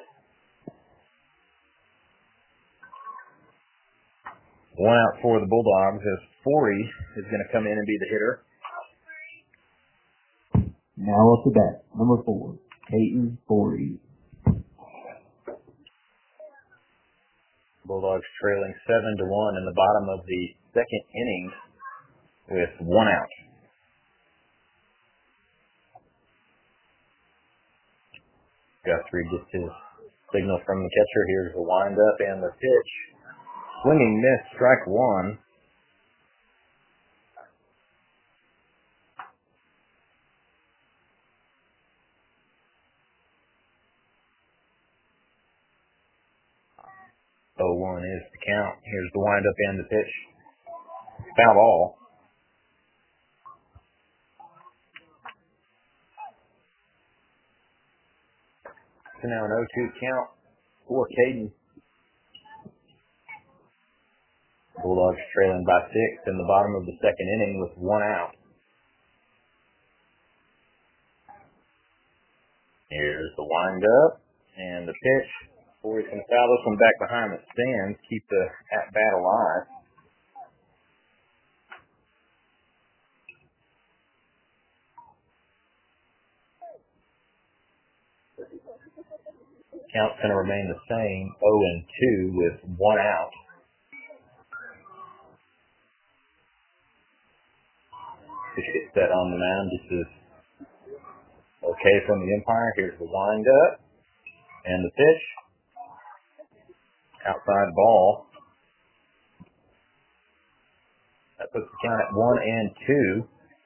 1 out for the Bulldogs as Forey is going to come in and be the hitter. Now up to bat, number 4, Peyton Forey. Bulldogs trailing 7-1 in the bottom of the second inning with 1 out. Guthrie gets his signal from the catcher. Here's the windup and the pitch. Swinging miss, strike one. Oh, 1 is the count. Here's the windup and the pitch. Foul ball. So now an 0-2 count for Caden. Bulldogs trailing by 6 in the bottom of the second inning with 1 out. Here's the windup and the pitch. Forey can foul this one back behind the stands, keep the at-bat alive. Count's going to remain the same, 0-2 with 1 out. Pitch gets set on the mound. This is okay from the umpire. Here's the windup and the pitch. Outside ball. That puts the count at 1-2.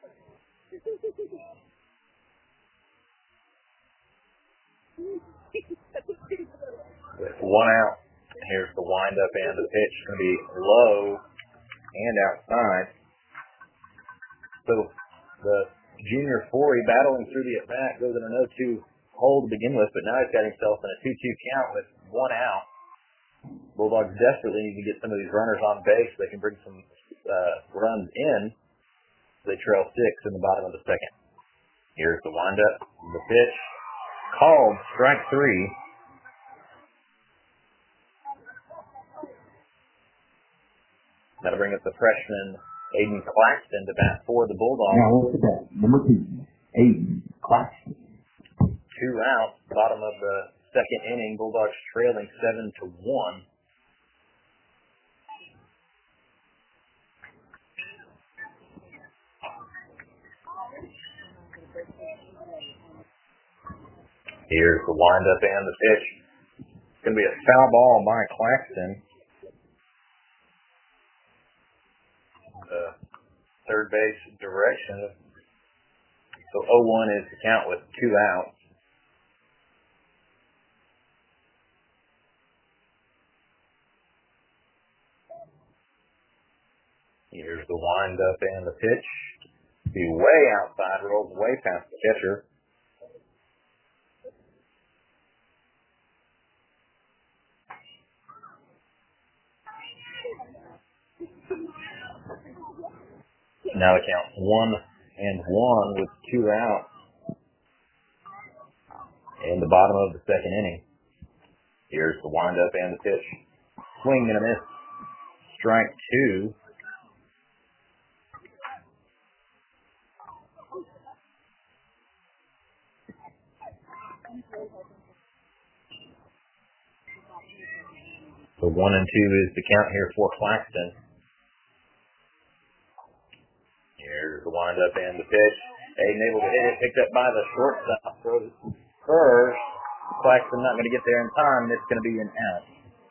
With 1 out. Here's the windup and the pitch. It's going to be low and outside. So the junior Forey battling through the at-bat goes in an 0-2 hole to begin with, but now he's got himself in a 2-2 count with 1 out. Bulldogs desperately need to get some of these runners on base so they can bring some runs in. They trail 6 in the bottom of the second. Here's the windup, the pitch. Called strike 3. That'll bring up the freshman Aiden Claxton to bat for the Bulldogs. Now up to bat, number 2, Aiden Claxton. 2 outs, bottom of the second inning. Bulldogs trailing 7-1. Here's the windup and the pitch. It's going to be a foul ball by Claxton. The third base direction. So 0-1 is the count with 2 outs. Here's the windup and the pitch. Be way outside, rolls way past the catcher. Now the count 1-1 with 2 outs in the bottom of the second inning. Here's the windup and the pitch. Swing and a miss. Strike 2. So 1-2 is the count here for Claxton. Here's the windup and the pitch. Aiden able to hit it, picked up by the shortstop. Throws it first. Claxton not going to get there in time. It's going to be an out.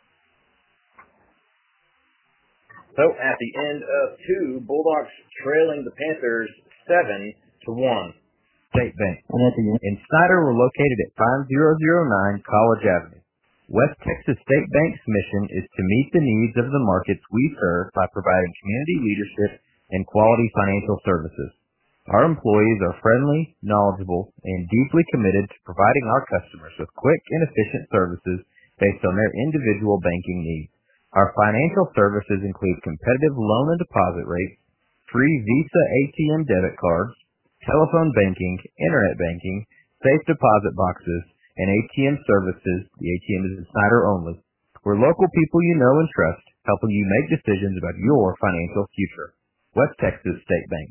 So at the end of 2, Bulldogs trailing the Panthers 7-1. State Bank. In Snyder, we're located at 5009 College Avenue. West Texas State Bank's mission is to meet the needs of the markets we serve by providing community leadership and quality financial services. Our employees are friendly, knowledgeable, and deeply committed to providing our customers with quick and efficient services based on their individual banking needs. Our financial services include competitive loan and deposit rates, free Visa ATM debit cards, telephone banking, internet banking, safe deposit boxes, and ATM services. The ATM is in Snyder only. We're local people you know and trust, helping you make decisions about your financial future. West Texas State Bank.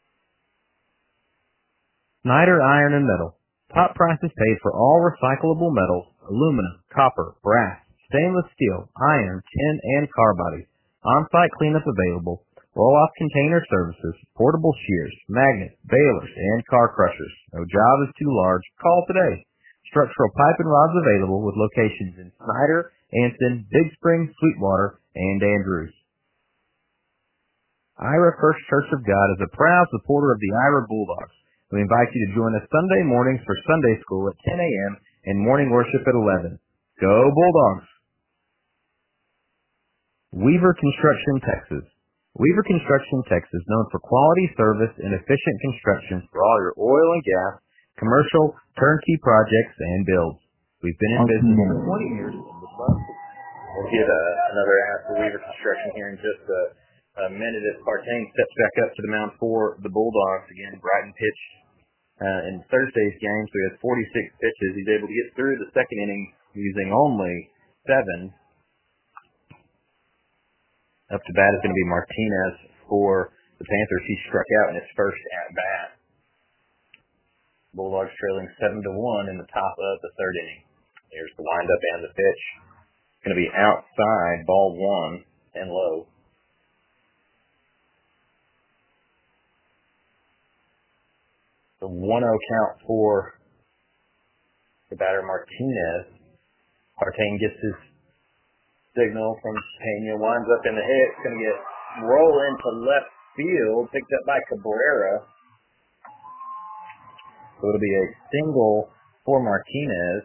Snyder Iron and Metal. Top prices paid for all recyclable metals, aluminum, copper, brass, stainless steel, iron, tin, and car bodies. On-site cleanup available. Roll-off container services, portable shears, magnets, balers, and car crushers. No job is too large. Call today. Structural pipe and rods available with locations in Snyder, Anson, Big Spring, Sweetwater, and Andrews. Ira First Church of God is a proud supporter of the Ira Bulldogs. We invite you to join us Sunday mornings for Sunday school at 10 a.m. and morning worship at 11. Go Bulldogs! Weaver Construction, Texas. Weaver Construction, Texas, known for quality service and efficient construction for all your oil and gas, commercial, turnkey projects, and builds. We've been in business for 20 years. We'll get another ad for Weaver Construction here in just a minute as Partain steps back up to the mound for the Bulldogs. Again, Brighton pitched in Thursday's game, so he has 46 pitches. He's able to get through the second inning using only 7. Up to bat is going to be Martinez for the Panthers. He struck out in his first at-bat. Bulldogs trailing 7-1 in the top of the third inning. Here's the windup and the pitch. It's going to be outside, ball 1 and low. The 1-0 count for the batter Martinez. Partain gets his signal from Pena, winds up in the hit. It's going to get roll into left field, picked up by Cabrera. So it'll be a single for Martinez.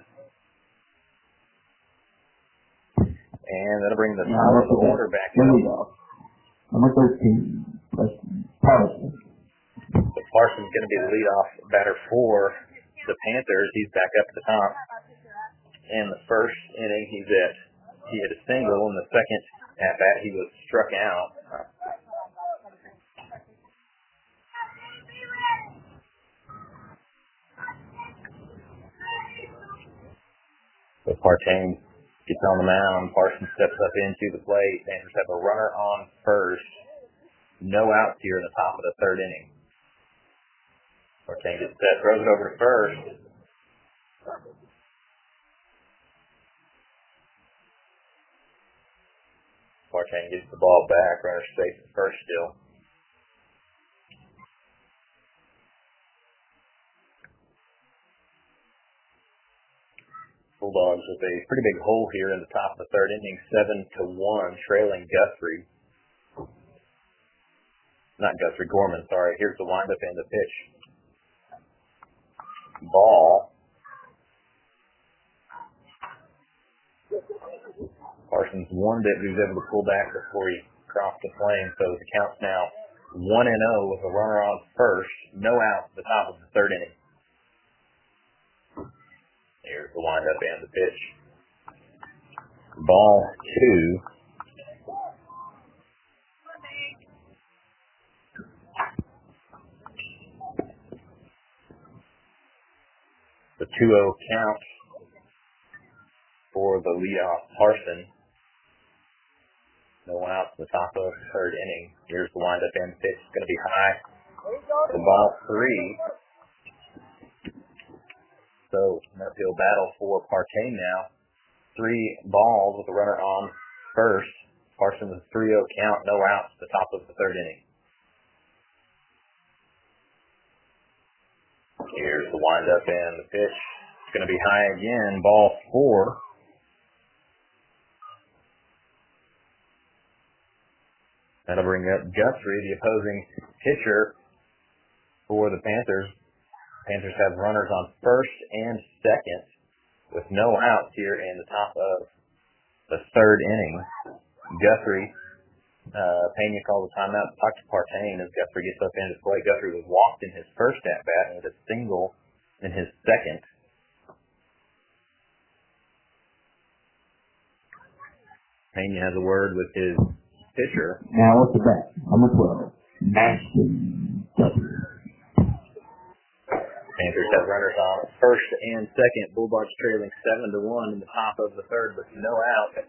And that'll bring the top of the order back up. Number 13, Parsons. So Parsons is going to be the leadoff batter for the Panthers. He's back up at the top. In the first inning, he hit a single. In the second at-bat, he was struck out. So Partain gets on the mound. Parsons steps up into the plate. Panthers have a runner on first. No outs here in the top of the third inning. Partain gets set, throws it over to first. Partain gets the ball back. Runner safe at first still. Bulldogs with a pretty big hole here in the top of the third inning, 7-1, trailing Guthrie. Not Guthrie, Gorman, sorry. Here's the windup and the pitch. Ball. Parsons warned it, but he was able to pull back before he crossed the plane, so the count's now 1-0 with a runner on first. No out at the top of the third inning. Here's the windup and the pitch. Ball 2. The 2-0 count for the leadoff Parson. No outs in the top of the third inning. Here's the windup and pitch. It's going to be high. The ball 3. So an uphill battle for Partain now. 3 balls with the runner on first. Parsons 3-0 count. No outs at the top of the third inning. Here's the windup and the pitch. It's going to be high again. Ball 4. That'll bring up Guthrie, the opposing pitcher for the Panthers. Panthers have runners on first and second with no outs here in the top of the third inning. Guthrie, Pena called the timeout to talk to Partain as Guthrie gets up into play. Guthrie was walked in his first at-bat and had a single in his second. Pena has a word with his pitcher. Now at the bat, number 12, Ashton Guthrie. Panthers have runners on first and second. Bulldogs trailing 7-1 in the top of the third with no out.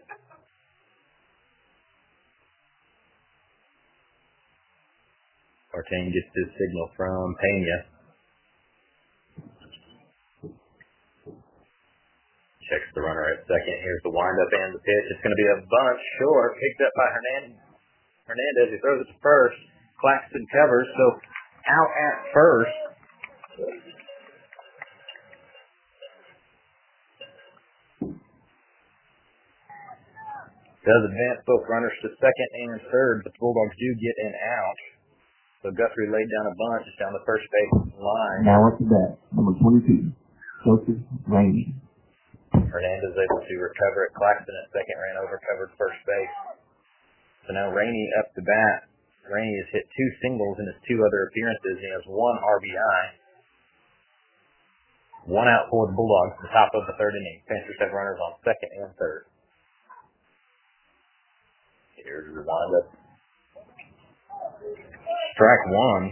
Partain gets his signal from Pena. Checks the runner at second. Here's the windup and the pitch. It's going to be a bunt short. Picked up by Hernandez. He throws it to first. Claxton covers. So out at first. Does advance both runners to second and third, but the Bulldogs do get an out. So Guthrie laid down a bunt just down the first base line. Now at the bat, number 22, Joseph Rainey. Hernandez able to recover it. Claxton at second ran over, covered first base. So now Rainey up to bat. Rainey has hit 2 singles in his 2 other appearances. He has 1 RBI. 1 out for the Bulldogs at the top of the third inning. Panthers have runners on second and third. Here's the windup. Strike 1.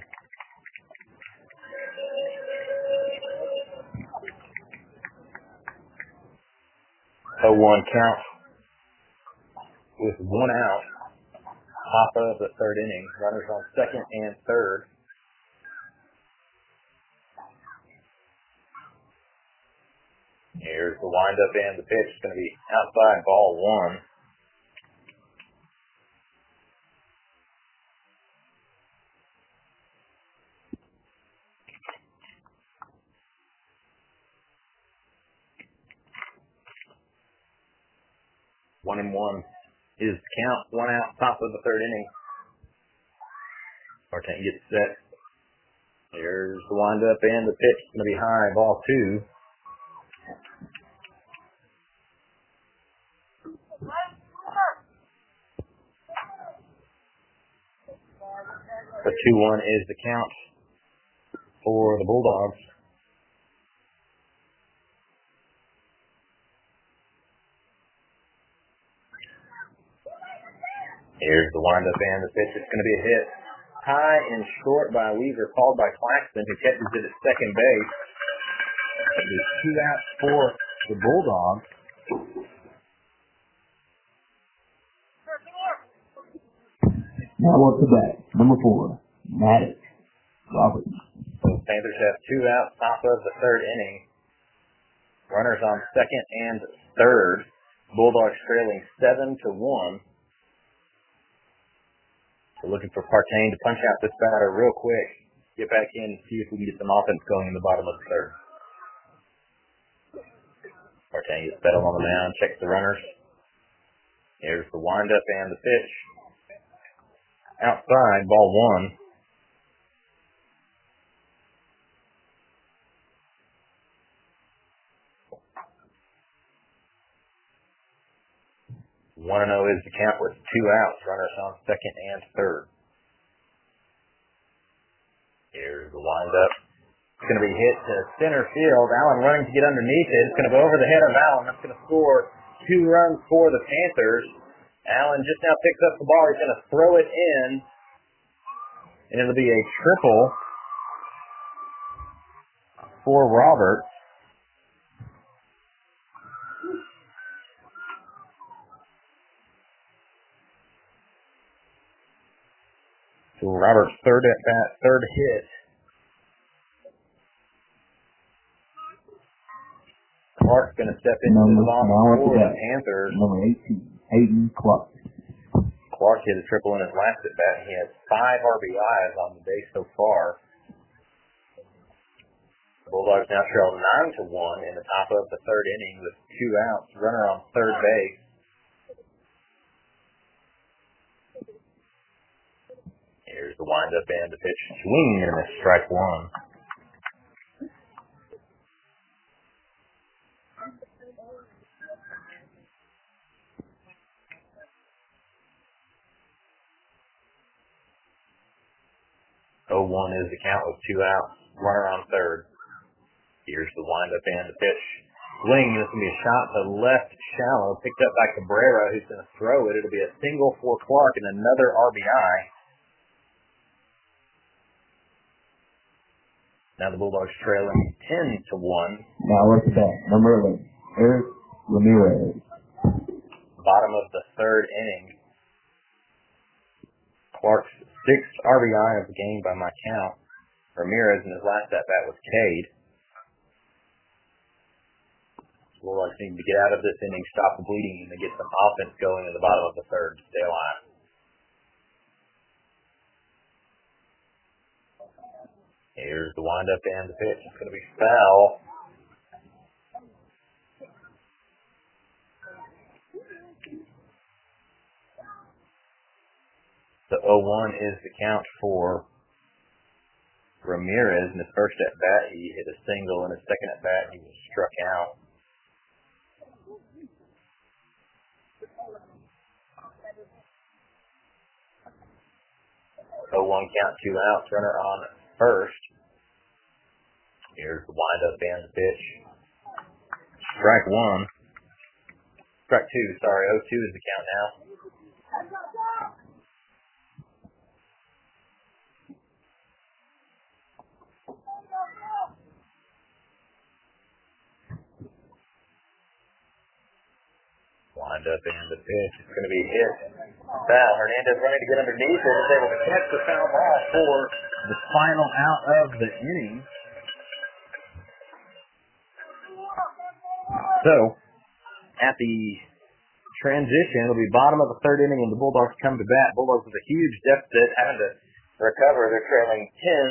A 1 count with 1 out. Top of the third inning. Runners on second and third. Here's the windup and the pitch. It's going to be outside, ball 1. One and 1 is the count. 1 out, top of the third inning. Partain gets set. Here's the windup and the pitch. It's going to be high, ball 2. The 2-1 is the count for the Bulldogs. Here's the windup and the pitch. It's going to be a hit. High and short by Weaver, called by Claxton, who catches it at second base. There's 2 outs for the Bulldogs. Now at the bat, number 4, Maddox Roberts. So the Panthers have 2 outs, top of the third inning. Runners on second and third. Bulldogs trailing 7-1. We're looking for Partain to punch out this batter real quick. Get back in and see if we can get some offense going in the bottom of the third. Partain gets settled on the mound, checks the runners. Here's the windup and the pitch. Outside, ball 1. 1-0 is the count with 2 outs. Runners on second and third. Here's the windup. It's going to be hit to center field. Allen running to get underneath it. It's going to go over the head of Allen. That's going to score 2 runs for the Panthers. Allen just now picks up the ball. He's going to throw it in. And it'll be a triple for Roberts. third at bat, third hit. Clark's going to step into the box for the Panthers. Number 18, Hayden Clark. Clark hit a triple in his last at bat. He has 5 RBIs on the day so far. The Bulldogs now trail 9-1 in the top of the third inning with 2 outs. Runner on third base. Here's the windup and the pitch. Swing and a strike one. Oh, 1 is the count with 2 outs. Runner on third. Here's the windup and the pitch. Swing. This will be a shot to left shallow. Picked up by Cabrera, who's going to throw it. It'll be a single for Clark and another RBI. Now the Bulldogs trailing 10-1. Now what's the bat? Number 11, Eric Ramirez. Bottom of the third inning. Clark's 6th RBI of the game by my count. Ramirez in his last at-bat was Cade. Bulldogs need to get out of this inning, stop the bleeding, and get some offense going in the bottom of the third to stay alive. Here's the windup and the pitch. It's going to be foul. The 0-1 is the count for Ramirez. In his first at-bat, he hit a single. In his second at-bat, he was struck out. 0-1 count, 2 outs. Runner on first. Here's the windup and the pitch. Strike 1. Strike 2, sorry. 0-2 is the count now. Windup and the pitch. It's going to be hit. Foul. Hernandez running to get underneath it. Is able to catch the foul ball for the final out of the inning. So, at the transition, it'll be bottom of the third inning and the Bulldogs come to bat. Bulldogs with a huge deficit, having to recover. They're trailing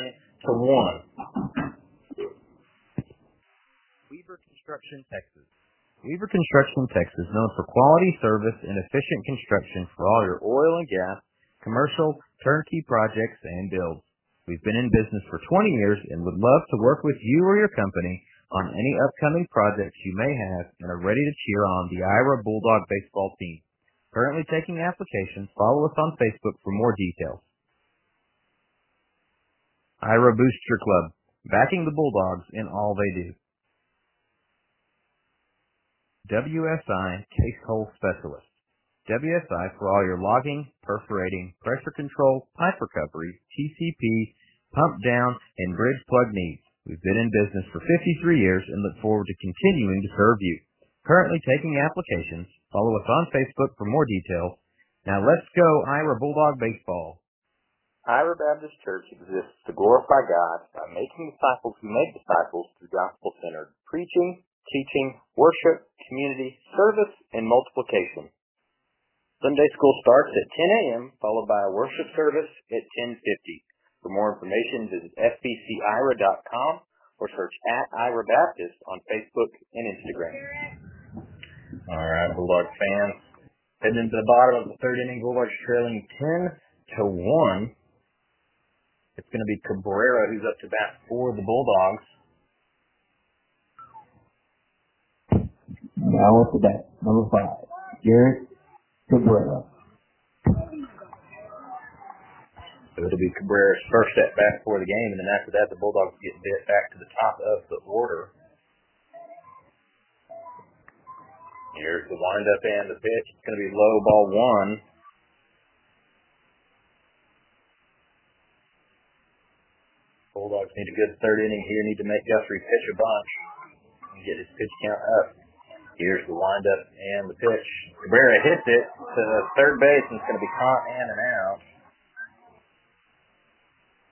10-1. Weaver Construction, Texas. Weaver Construction, Texas, known for quality service and efficient construction for all your oil and gas, commercial, turnkey projects, and builds. We've been in business for 20 years and would love to work with you or your company on any upcoming projects you may have and are ready to cheer on the Ira Bulldog baseball team. Currently taking applications. Follow us on Facebook for more details. Ira Booster Club, backing the Bulldogs in all they do. WSI Case Hole Specialist. WSI for all your logging, perforating, pressure control, pipe recovery, TCP, pump down, and bridge plug needs. We've been in business for 53 years and look forward to continuing to serve you. Currently taking applications. Follow us on Facebook for more details. Now let's go Ira Bulldog Baseball. Ira Baptist Church exists to glorify God by making disciples who make disciples through gospel-centered preaching, teaching, worship, community, service, and multiplication. Sunday school starts at 10 a.m., followed by a worship service at 10:50. For more information, visit fbcira.com or search @Ira Baptist on Facebook and Instagram. All right, Bulldogs fans. Heading into the bottom of the third inning, Bulldogs trailing 10-1. It's going to be Cabrera who's up to bat for the Bulldogs. Now at the bat, number 5, Garrett Cabrera. So it'll be Cabrera's first at bat for the game, and then after that, the Bulldogs get back to the top of the order. Here's the windup and the pitch. It's going to be low, ball 1. Bulldogs need a good third inning here. Need to make Guthrie pitch a bunch and get his pitch count up. Here's the windup and the pitch. Cabrera hits it to third base, and it's going to be caught and an out.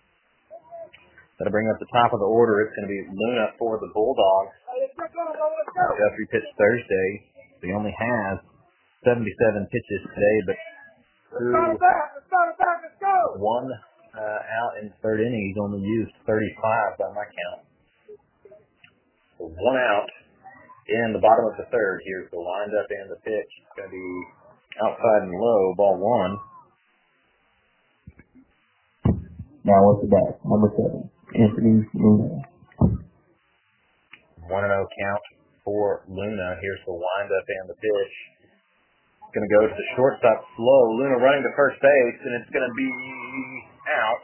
That'll bring up the top of the order. It's going to be Luna for the Bulldogs. Guthrie pitched Thursday. He only has 77 pitches today, but through one out in the third inning, he's only used 35 by my count. So one out in the bottom of the third. Here's the windup and the pitch. It's going to be outside and low, ball one. Now what's the bat? Number 7, Anthony Luna. 1-0 count for Luna. Here's the windup and the pitch. It's going to go to the shortstop slow. Luna running to first base, and it's going to be out.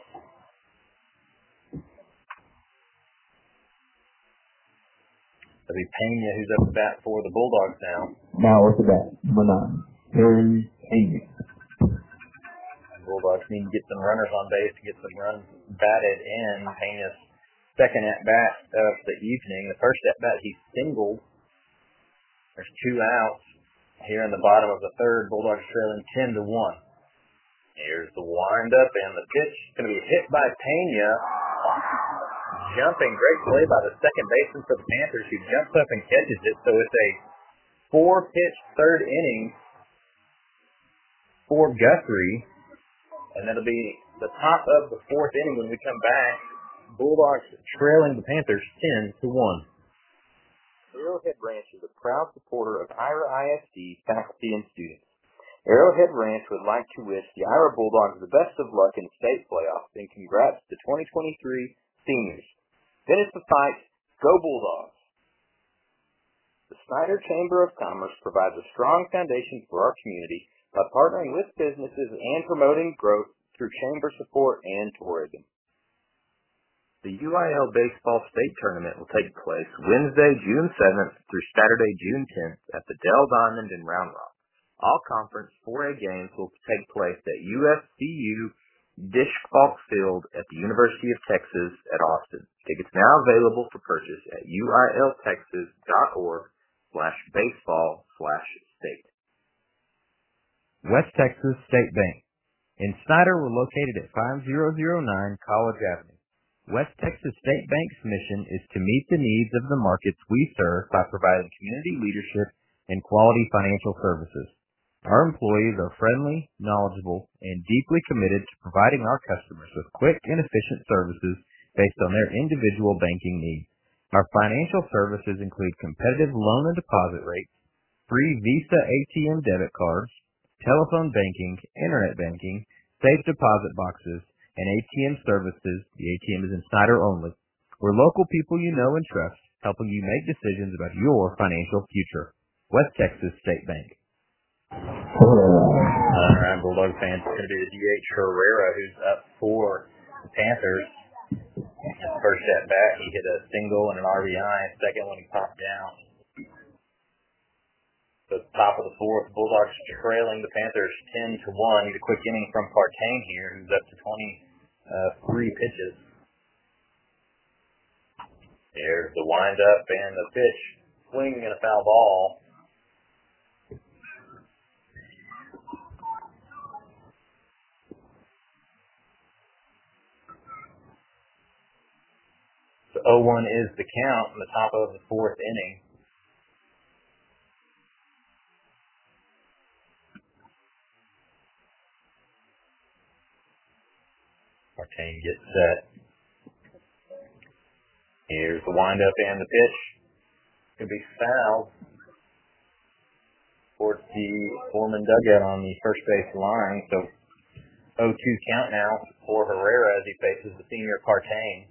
It'll be Pena who's up to bat for the Bulldogs now. Now what's the bat? Number 9, Harry Pena. Bulldogs need to get some runners on base to get some runs batted in. Pena's second at-bat of the evening. The first at-bat, he singled. There's 2 outs here in the bottom of the third. Bulldogs trailing 10-1. Here's the windup and the pitch. It's going to be hit by Pena. Jumping, great play by the second baseman for the Panthers. He jumps up and catches it. So it's a 4-pitch third inning for Guthrie. And that'll be the top of the fourth inning when we come back. Bulldogs trailing the Panthers 10-1. Arrowhead Ranch is a proud supporter of Ira ISD faculty and students. Arrowhead Ranch would like to wish the Ira Bulldogs the best of luck in state playoffs and congrats to 2023 seniors. Finish the fight. Go Bulldogs. The Snyder Chamber of Commerce provides a strong foundation for our community by partnering with businesses and promoting growth through chamber support and tourism. The UIL Baseball State Tournament will take place Wednesday, June 7th through Saturday, June 10th at the Dell Diamond in Round Rock. All conference 4A games will take place at USCU Disch-Falk Field at the University of Texas at Austin. Tickets now available for purchase at uiltexas.org/baseball/state. West Texas State Bank. In Snyder, we're located at 5009 College Avenue. West Texas State Bank's mission is to meet the needs of the markets we serve by providing community leadership and quality financial services. Our employees are friendly, knowledgeable, and deeply committed to providing our customers with quick and efficient services based on their individual banking needs. Our financial services include competitive loan and deposit rates, free Visa ATM debit cards, telephone banking, internet banking, safe deposit boxes, and ATM services. The ATM is in Snyder only. We're local people you know and trust, helping you make decisions about your financial future. West Texas State Bank. All right, Bulldog fans, it's going to be the DH Herrera who's up for the Panthers. His first at bat, he hit a single and an RBI. Second one, he popped down. The top of the fourth, Bulldogs trailing the Panthers 10-1. Need a quick inning from Partain here, who's up to 23 pitches. There's the windup and the pitch. Swing and a foul ball. So 0-1 is the count in the top of the fourth inning. Partain gets set. Here's the windup and the pitch. Could be fouled towards the Foreman dugout on the first base line. So 0-2 count now for Herrera as he faces the senior Partain.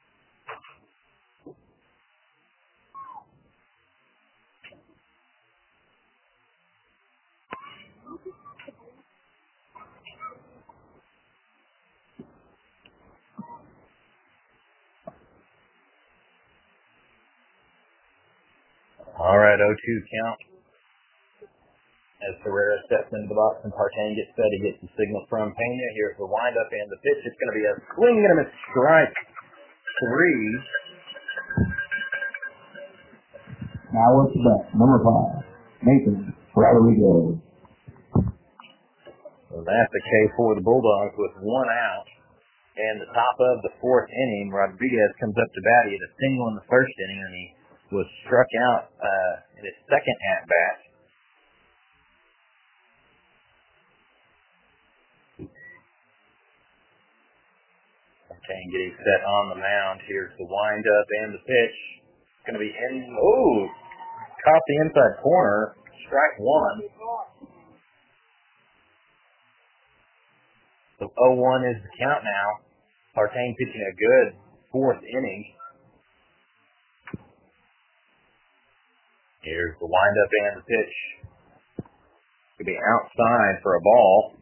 All right, 0-2 count. As Herrera steps into the box and Partain gets set, he gets the signal from Pena. Here's the windup and the pitch. It's going to be a swing and a miss, strike 3. Now what's the bat? Number 5, Nathan Rodriguez. So that's the K for the Bulldogs with 1 out. And the top of the fourth inning, Rodriguez comes up to bat. He had a single in the first inning, and he was struck out in his second at-bat. Okay, getting set on the mound. Here's the windup and the pitch. It's going to be in. Oh, caught the inside corner. Strike one. So 0-1 is the count now. Partain pitching a good fourth inning. Here's the windup and the pitch. Could be outside for a ball.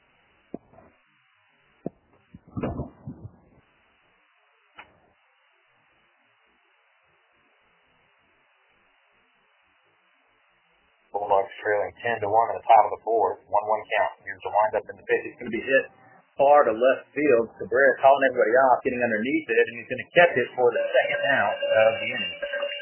Bulldogs trailing 10-1 in the top of the fourth. 1-1 count. Here's the windup and the pitch. It's going to be hit far to left field. Cabrera calling everybody off, getting underneath it, and he's going to catch it for the second out of the inning.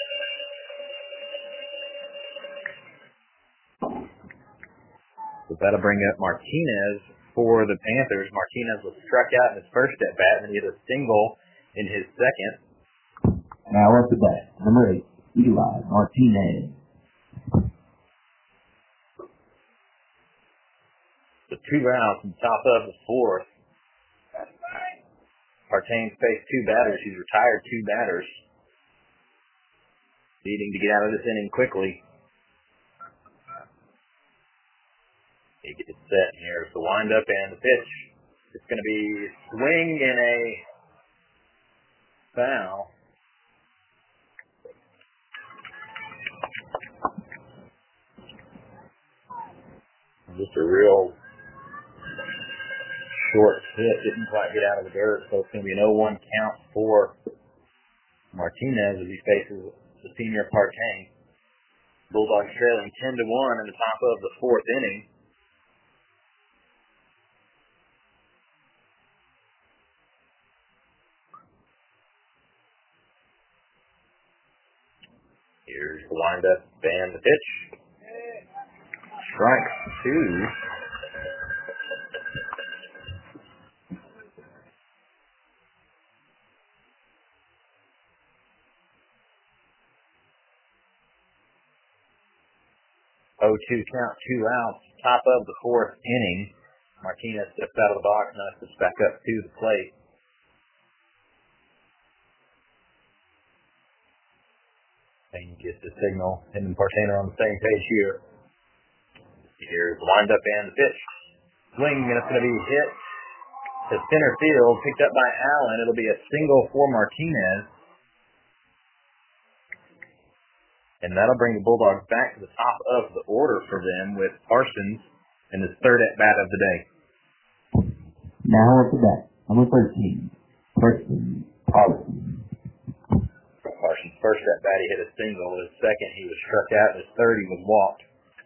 So that'll bring up Martinez for the Panthers. Martinez was struck out in his first at-bat, and he had a single in his second. Now up to bat, number 8, Eli Martinez. The 2 outs on top of the fourth. Partain's faced 2 batters. He's retired 2 batters. Needing to get out of this inning quickly. He gets set, and here's the windup and the pitch. It's going to be swing and a foul. Just a real short hit, didn't quite get out of the dirt, so it's going to be an 0-1 count for Martinez as he faces the senior Partain. Bulldogs trailing 10-1 in the top of the fourth inning. Here's the windup and the pitch. Strike 2. Oh, 2 count, 2 outs, top of the fourth inning. Martinez steps out of the box and steps back up to the plate. And gets the signal. Him and Partain are on the same page here. Here's the windup and the pitch. Swing, and it's going to be hit to center field, picked up by Allen. It'll be a single for Martinez. And that'll bring the Bulldogs back to the top of the order for them with Parsons in his third at-bat of the day. Now at the bat, number 13, Preston Parsons. Parsons' first at-bat, he hit a single. His second, he was struck out. His third, he was walked.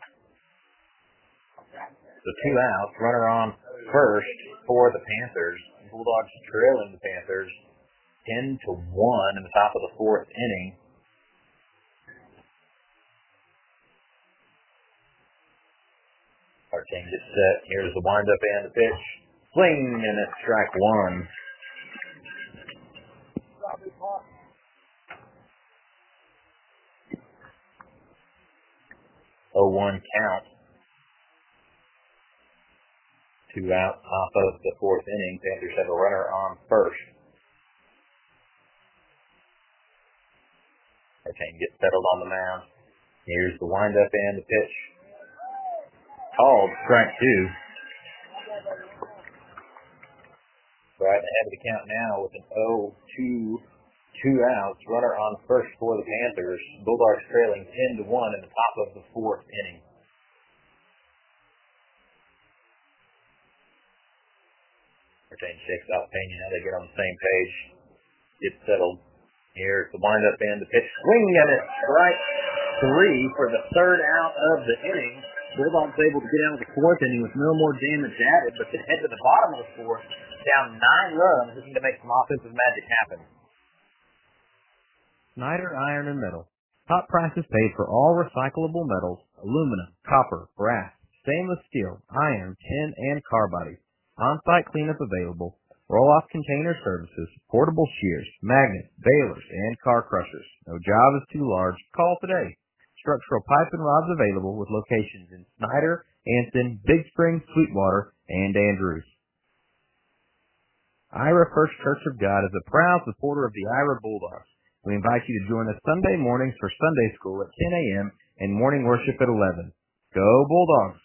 So 2 outs, runner on first for the Panthers. Bulldogs trailing the Panthers 10-1 in the top of the fourth inning. Partain gets set. Here's the windup and the pitch. Swing, and it's strike 1. Oh, 1 count. 2 out, top of the fourth inning. Panthers have a runner on first. Partain gets settled on the mound. Here's the windup and the pitch. Called strike 2. Right ahead of the count now with an 0-2, 2 outs. Runner on first for the Panthers. Bulldogs trailing 10-1 in the top of the fourth inning. Partain shakes out Pena. Now they get on the same page. Gets settled. Here's the windup and the pitch. Swing, and it's strike 3 for the third out of the inning. Bulldogs able to get out of the fourth inning with no more damage added, but to head to the bottom of the fourth, down 9 runs, looking to make some offensive magic happen. Snyder Iron and Metal. Top prices paid for all recyclable metals, aluminum, copper, brass, stainless steel, iron, tin, and car bodies. On-site cleanup available. roll-off container services, portable shears, magnets, balers, and car crushers. No job is too large. Call today. Structural pipe and rods available with locations in Snyder, Anson, Big Spring, Sweetwater, and Andrews. Ira First Church of God is a proud supporter of the Ira Bulldogs. We invite you to join us Sunday mornings for Sunday school at 10 a.m. and morning worship at 11. Go Bulldogs!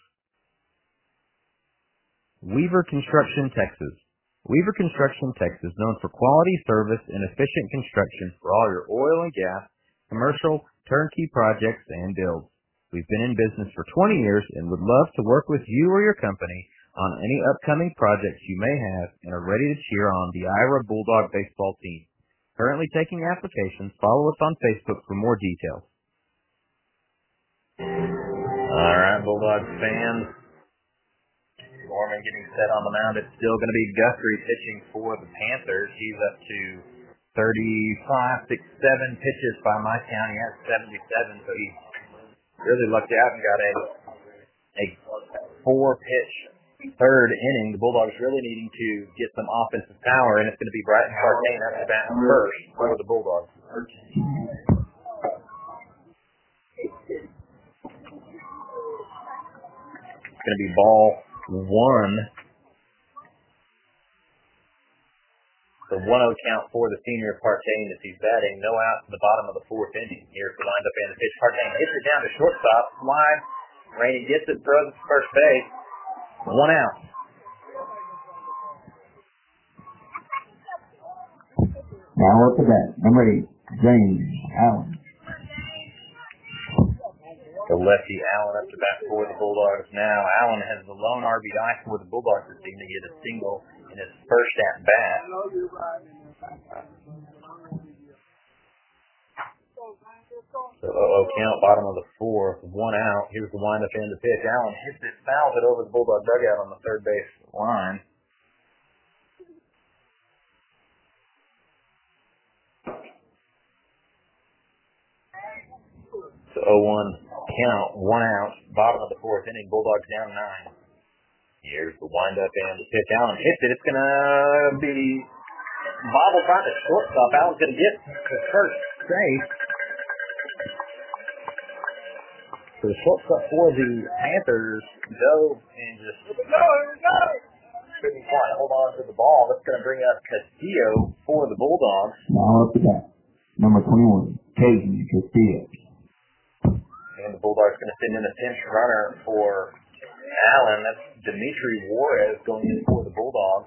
Weaver Construction, Texas. Weaver Construction, Texas, known for quality service and efficient construction for all your oil and gas, commercial, turnkey projects, and builds. We've been in business for 20 years and would love to work with you or your company on any upcoming projects you may have and are ready to cheer on the Ira Bulldog baseball team. Currently taking applications. Follow us on Facebook for more details. All right, Bulldogs fans. Gorman getting set on the mound. It's still going to be Guthrie pitching for the Panthers. He's up to 35, 6, 7 pitches by my count. He has 77, so he really lucked out and got a 4-pitch third inning. The Bulldogs really needing to get some offensive power, and it's going to be Bryton Partain up to bat first for the Bulldogs. It's going to be ball 1. The 1-0 count for the senior Partain as he's batting. No outs in the bottom of the 4th inning. Here's the lined up and the pitch. Partain hits it down to shortstop. Slide. Rainey gets it, throws it to first base. 1 out. Now up to bat, number 8, James Allen. The lefty Allen up to bat for the Bulldogs now. Allen has the lone RBI for the Bulldogs this evening. He had a single in his first at bat. So 0-0 count, bottom of the 4th, 1 out. Here's the windup and the pitch. Allen hits it, fouls it over the Bulldog dugout on the third base line. So 0-1 count, 1 out, bottom of the 4th inning. Bulldogs down 9. Here's the windup and the pitch. Allen hits it. It's going to be bobbled by the shortstop. Allen's going to get to first safe. So the shortstop for the Panthers go and just couldn't quite hold on to the ball. That's going to bring up Castillo for the Bulldogs. Now up to bat, number 21, Caden Castillo. And the Bulldogs going to send in a pinch runner for Allen. That's Dimitri Juarez going in for the Bulldogs.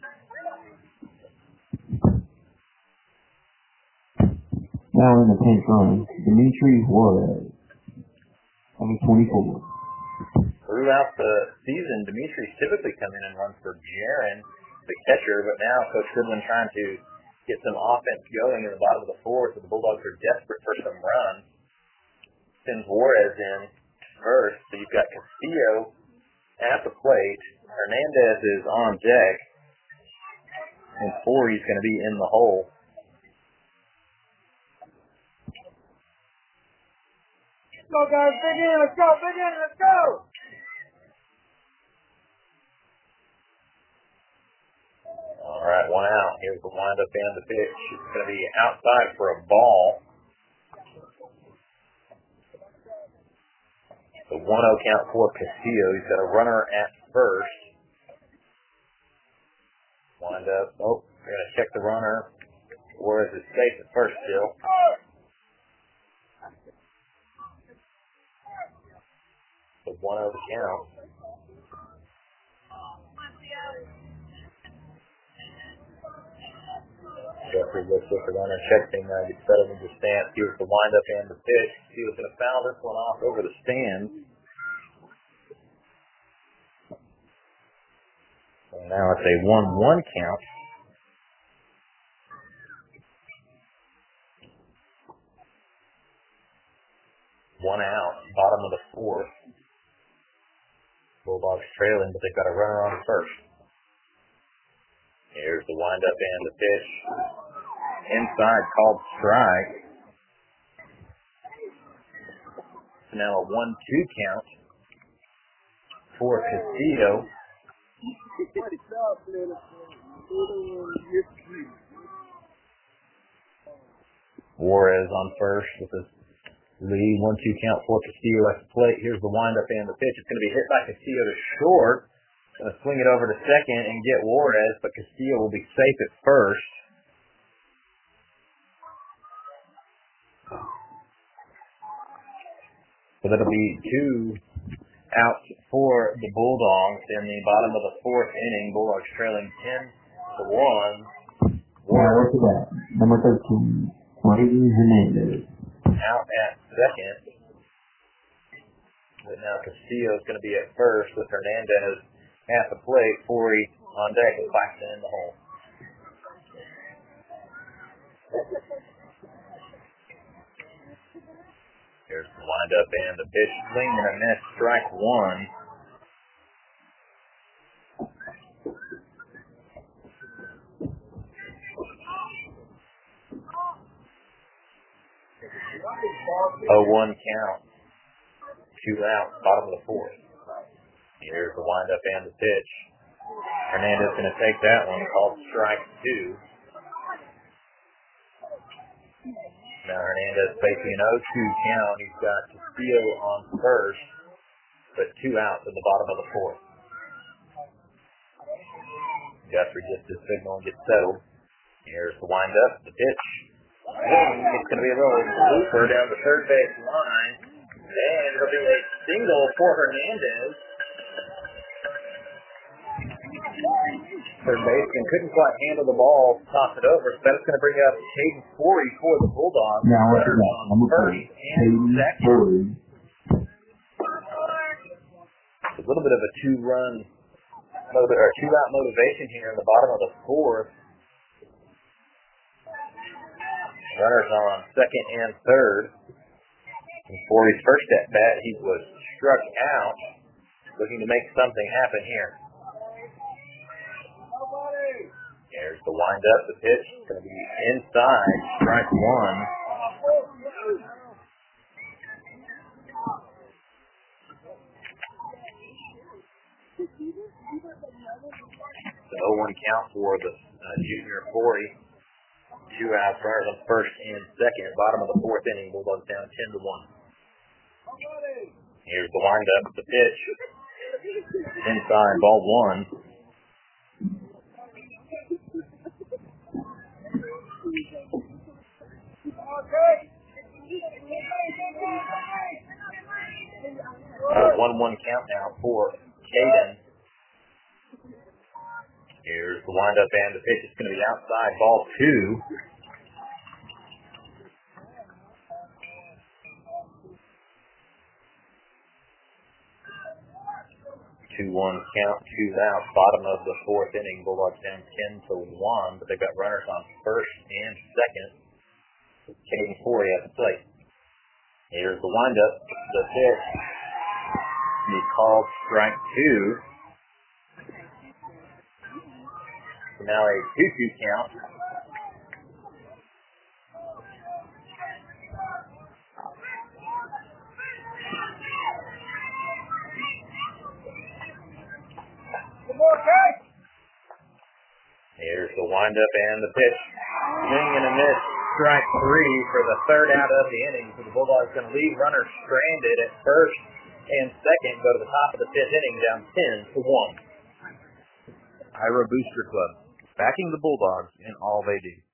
Now in the pinch run, Dimitri Juarez, number 24. Throughout the season, Dimitri's typically come in and run for Jaron, the catcher, but now Coach Goodwin trying to get some offense going in the bottom of the 4th, so the Bulldogs are desperate for some runs. Sends Juarez in first, so you've got Castillo at the plate. Hernandez is on deck, and Forey's going to be in the hole. Let's go, guys. Big in. Let's go. Big in. Let's go. All right, 1 out. Here's the windup and the pitch. It's going to be outside for a ball. The 1-0 count for Castillo. He's got a runner at first. Wind up. Oh, they're going to check the runner. Juarez is safe at first still. The 1-0 count. Jeffrey looks at the runner, checks him, gets settled into the stance. Here's the windup and the pitch. He was going to foul this one off over the stands. So now it's a 1-1 count. One out, bottom of the 4th. Bulldogs trailing, but they've got a runner on first. Here's the windup and the pitch. Inside, called strike. So now a 1-2 count for Castillo. Juarez on first with his lead. 1-2 count for Castillo at the plate. Here's the windup and the pitch. It's going to be hit by Castillo to short. Going to swing it over to second and get Juarez, but Castillo will be safe at first. So that'll be 2 outs for the Bulldogs in the bottom of the 4th inning. Bulldogs trailing 10-1. What's that? Number 13, Brady Hernandez. Out at second. But now Castillo is going to be at first with Hernandez at the plate. Forey on deck and Claxton in the hole. Here's the windup and the pitch. Swing and a miss. Strike 1. Oh, 1 count. 2 outs. Bottom of the 4th. Here's the windup and the pitch. Hernandez going to take that one. Called strike 2. Now Hernandez facing an 0-2 count. He's got Castillo on first, but 2 outs in the bottom of the 4th. Guthrie gets his signal and gets settled. Here's the windup, the pitch. It's going to be a little looper down the third base line, and it'll be a single for Hernandez. Third baseman couldn't quite handle the ball, toss it over, so that's going to bring up Caden Forey for the Bulldogs. Now what's that? Number 30, Caden Forey. A little bit of a 2-out motivation here in the bottom of the 4th. Runners on second and third. In Forey's first at bat, he was struck out, looking to make something happen here. There's the windup, the pitch. It's going to be inside, strike 1. The 0-1 count for the junior Forey. 2 outs, runners on first and second. Bottom of the 4th inning, Bulldogs down 10-1. Here's the windup, the pitch. Inside, ball 1. A 1-1 count now for Caden. Here's the windup and the pitch. It's going to be outside, ball 2. 2-1 count, 2 outs. Bottom of the 4th inning. Bulldogs down 10-1, but they've got runners on first and second. Caden Forey at the plate. Here's the windup, the pitch. He called strike 2. So now a 2-2 count. Here's the windup and the pitch. Swing and a miss. Strike 3 for the third out of the inning. So the Bulldogs going to leave runners stranded at first and second. Go to the top of the 5th inning, down 10-1. Ira Booster Club, backing the Bulldogs in all they do.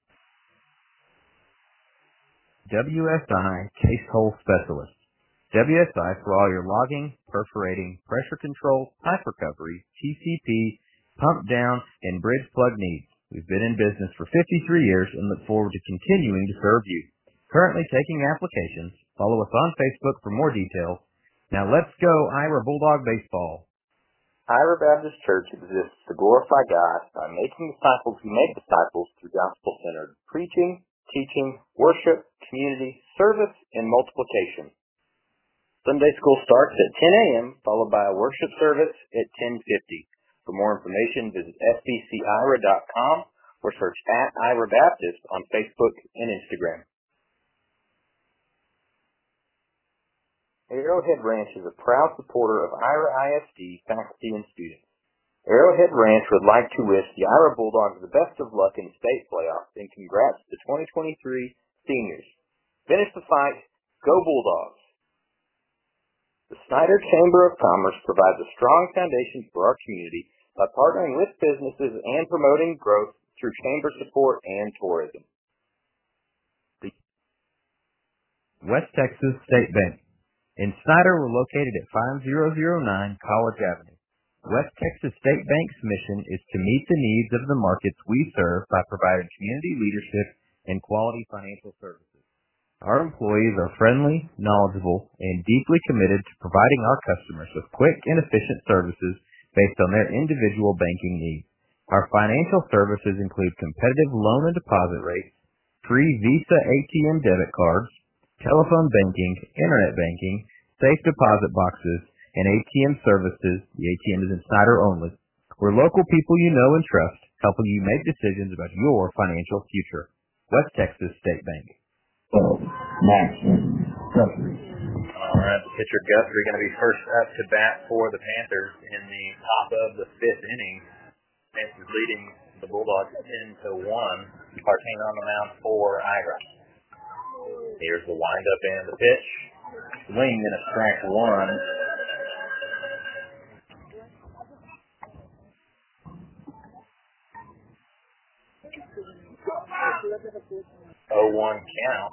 WSI Case Hole Specialist. WSI for all your logging, perforating, pressure control, pipe recovery, TCP, pump down, and bridge plug needs. We've been in business for 53 years and look forward to continuing to serve you. Currently taking applications. Follow us on Facebook for more details. Now let's go Ira Bulldog Baseball. Ira Baptist Church exists to glorify God by making disciples who make disciples through gospel-centered preaching, teaching, worship, community, service, and multiplication. Sunday school starts at 10 a.m., followed by a worship service at 10:50. For more information, visit sbcira.com or search @Ira Baptist on Facebook and Instagram. Arrowhead Ranch is a proud supporter of Ira ISD faculty and students. Arrowhead Ranch would like to wish the Ira Bulldogs the best of luck in state playoffs and congrats to the 2023 seniors. Finish the fight. Go Bulldogs! The Snyder Chamber of Commerce provides a strong foundation for our community by partnering with businesses and promoting growth through chamber support and tourism. West Texas State Bank. In Snyder, we're located at 5009 College Avenue. West Texas State Bank's mission is to meet the needs of the markets we serve by providing community leadership and quality financial services. Our employees are friendly, knowledgeable, and deeply committed to providing our customers with quick and efficient services based on their individual banking needs. Our financial services include competitive loan and deposit rates, free Visa ATM debit cards, telephone banking, internet banking, safe deposit boxes, and ATM services. The ATM is in Snyder only. We're local people you know and trust, helping you make decisions about your financial future. West Texas State Bank. Max Guthrie. All right, pitcher Guthrie going to be first up to bat for the Panthers in the top of the fifth inning. Panthers leading the Bulldogs 10-1. Partain on the mound for Ira. Here's the windup and the pitch. Swing and a strike one. Oh, 1 count.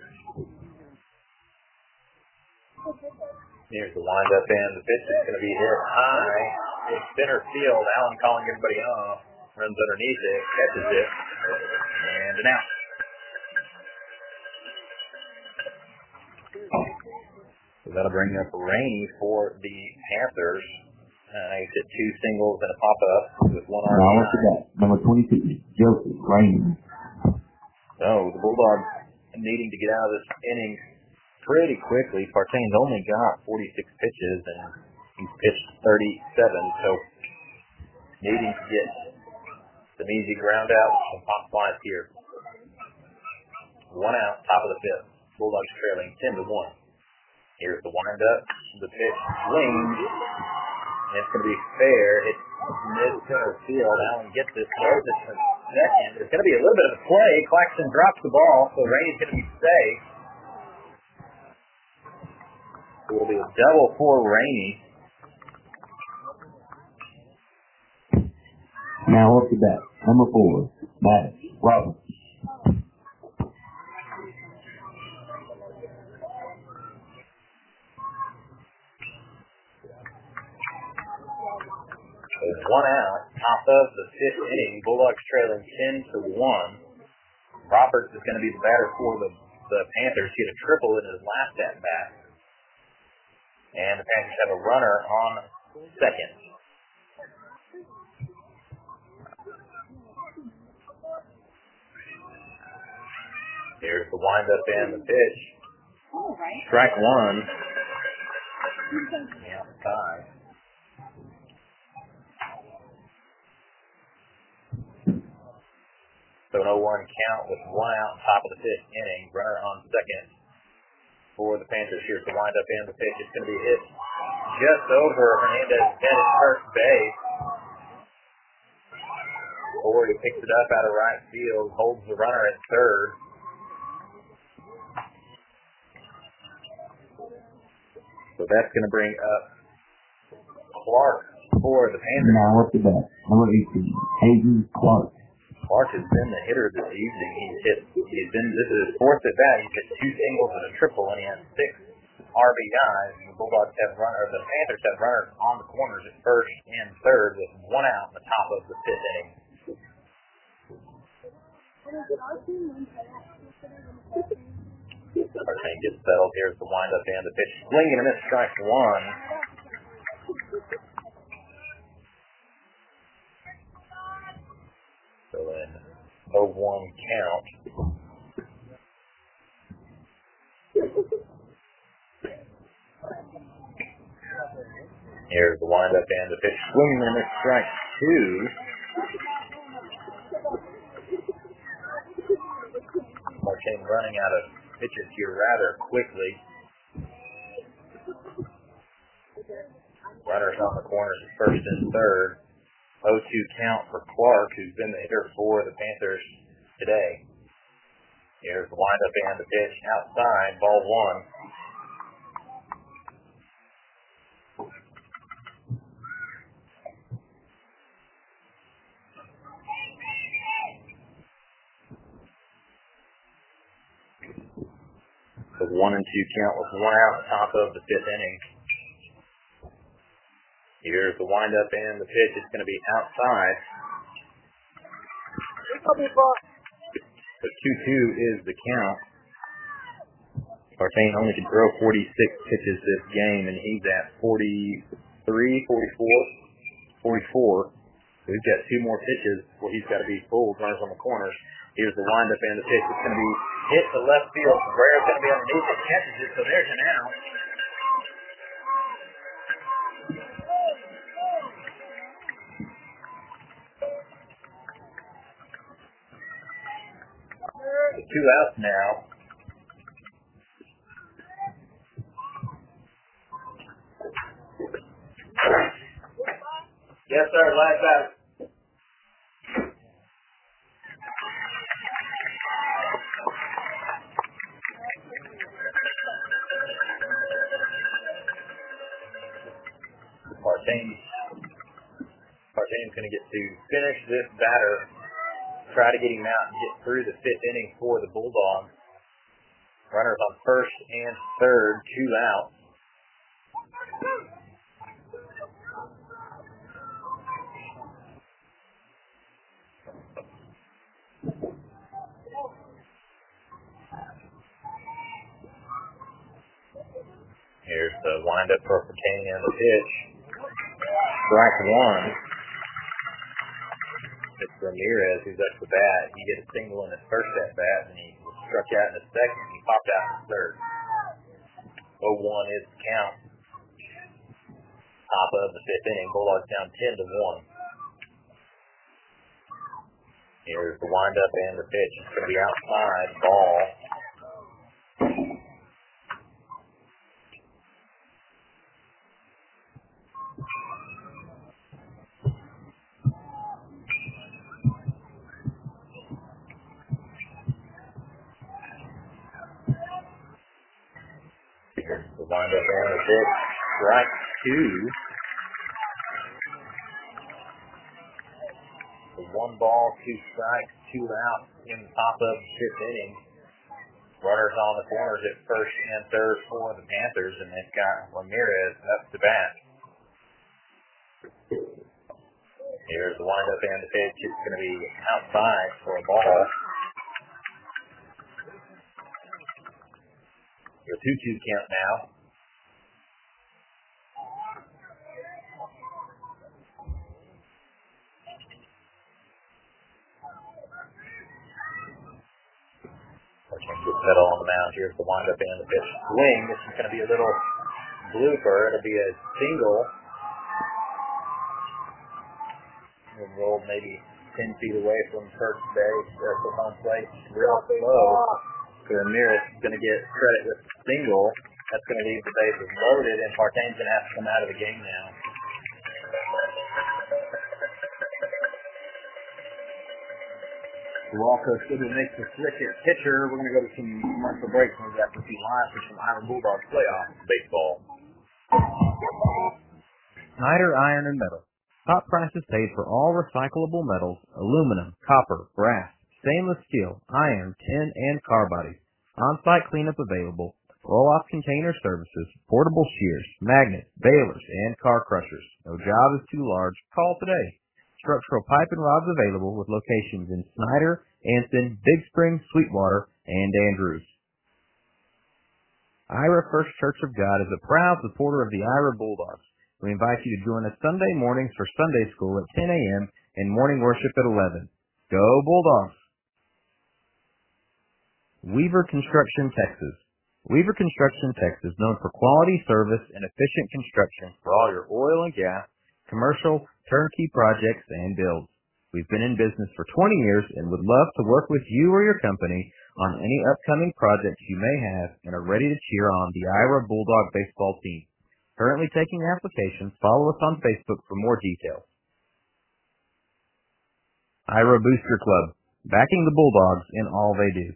Here's the windup and the pitch is going to be hit high in center field. Allen calling everybody off. Runs underneath it, catches it, and an out. So that'll bring up Rainey for the Panthers. He's hit 2 singles and a pop-up with 1 RBI. Now what's that? Number 22, Joseph Rainey. So the Bulldogs needing to get out of this inning pretty quickly. Partain's only got 46 pitches and he's pitched 37, so needing to get some easy ground out, some pop flies here. 1 out, top of the fifth. Bulldogs trailing 10-1. Here's the windup, the pitch swings, and it's going to be fair. It's mid-center field. Allen gets this, throws it for second. There's going to be a little bit of a play. Claxton drops the ball, so Rainey's going to be safe. It will be a double for Rainey. Now up to bat, number 4, Matt Roberts. With 1 out, top of the fifth inning, Bulldogs trailing 10-1. Roberts is going to be the batter for the Panthers. He had a triple in his last at-bat. And the Panthers have a runner on second. Here's the windup and the pitch. Strike 1. Outside. So an 0-1 count with 1 out, top of the fifth inning. Runner on second for the Panthers. Here's the windup and the pitch. It's going to be hit just over Hernandez's head at first base. Corey picks it up out of right field, holds the runner at third. So that's going to bring up Clark for the Panthers. Now up to bat, number 18, Hayden Clark. Clark has been the hitter this evening. This is his fourth at bat. He's hit 2 singles and a triple, and he has 6 RBIs. The Bulldogs have runners, the Panthers have runners on the corners at first and third with 1 out in the top of the fifth inning. Partain gets settled. Here's the windup and the pitch. Swing and a miss, strike 1. So an 0-1 count. Here's the windup and the pitch. Swinging and a miss, strike 2. Partain running out of pitches here rather quickly. Runners on the corners at first and third. 0-2 count for Clark, who's been the hitter for the Panthers today. Here's the windup and the pitch outside, ball one. The 1-2 count with one out at the top of the fifth inning. Here's the windup and the pitch. It's going to be outside. The 2-2 is the count. Partain only can throw 46 pitches this game, and he's at 43, 44. So he's got two more pitches where he's got to be full, runners on the corners. Here's the windup and the pitch. It's going to be hit to left field. Cabrera's going to be underneath it, catches it, so there's an out. Two outs now. Yes, sir. Last out. Partain's going to get to finish this batter. Try to get him out and get through the fifth inning for the Bulldogs. Runners on first and third, two outs. Here's the windup for Partain and the pitch. Strike one. It's Ramirez who's up the bat. He gets a single in his first at bat, and he was struck out in his second. He popped out in his third. 0-1 is the count. Top of the fifth inning. Bulldogs down 10-1. Here's the windup and the pitch. It's going to be outside. Ball. The windup and the pitch. Strike two. The 1 ball, 2 strikes, 2 outs in the top of the fifth inning. Runners on the corners at first and third for the Panthers, and they've got Ramirez up to bat. Here's the windup and the pitch. It's going to be outside for a ball. The 2-2 count now. Partain gets settled on the mound. Here's the windup and the pitch. Swing. This is going to be a little blooper. It'll be a single. And rolled maybe 10 feet away from first base. That's the home plate. Real slow. So Ramirez is going to get credit with the single. That's going to leave the bases loaded, and Partain's going to have to come out of the game now. Walker still makes the switch at pitcher. We're going to go to some commercial breaks when we got to see live for some Iowa Bulldogs playoff baseball. Snyder Iron and Metal. Top prices paid for all recyclable metals, aluminum, copper, brass, stainless steel, iron, tin, and car bodies. On-site cleanup available. Roll-off container services, portable shears, magnets, balers, and car crushers. No job is too large. Call today. Structural pipe and rods available with locations in Snyder, Anson, Big Spring, Sweetwater, and Andrews. Ira First Church of God is a proud supporter of the Ira Bulldogs. We invite you to join us Sunday mornings for Sunday school at 10 a.m. and morning worship at 11. Go Bulldogs! Weaver Construction, Texas. Weaver Construction, Texas, known for quality service and efficient construction for all your oil and gas, commercial, turnkey projects, and builds. We've been in business for 20 years and would love to work with you or your company on any upcoming projects you may have and are ready to cheer on the Ira Bulldog baseball team. Currently taking applications. Follow us on Facebook for more details. Ira Booster Club, backing the Bulldogs in all they do.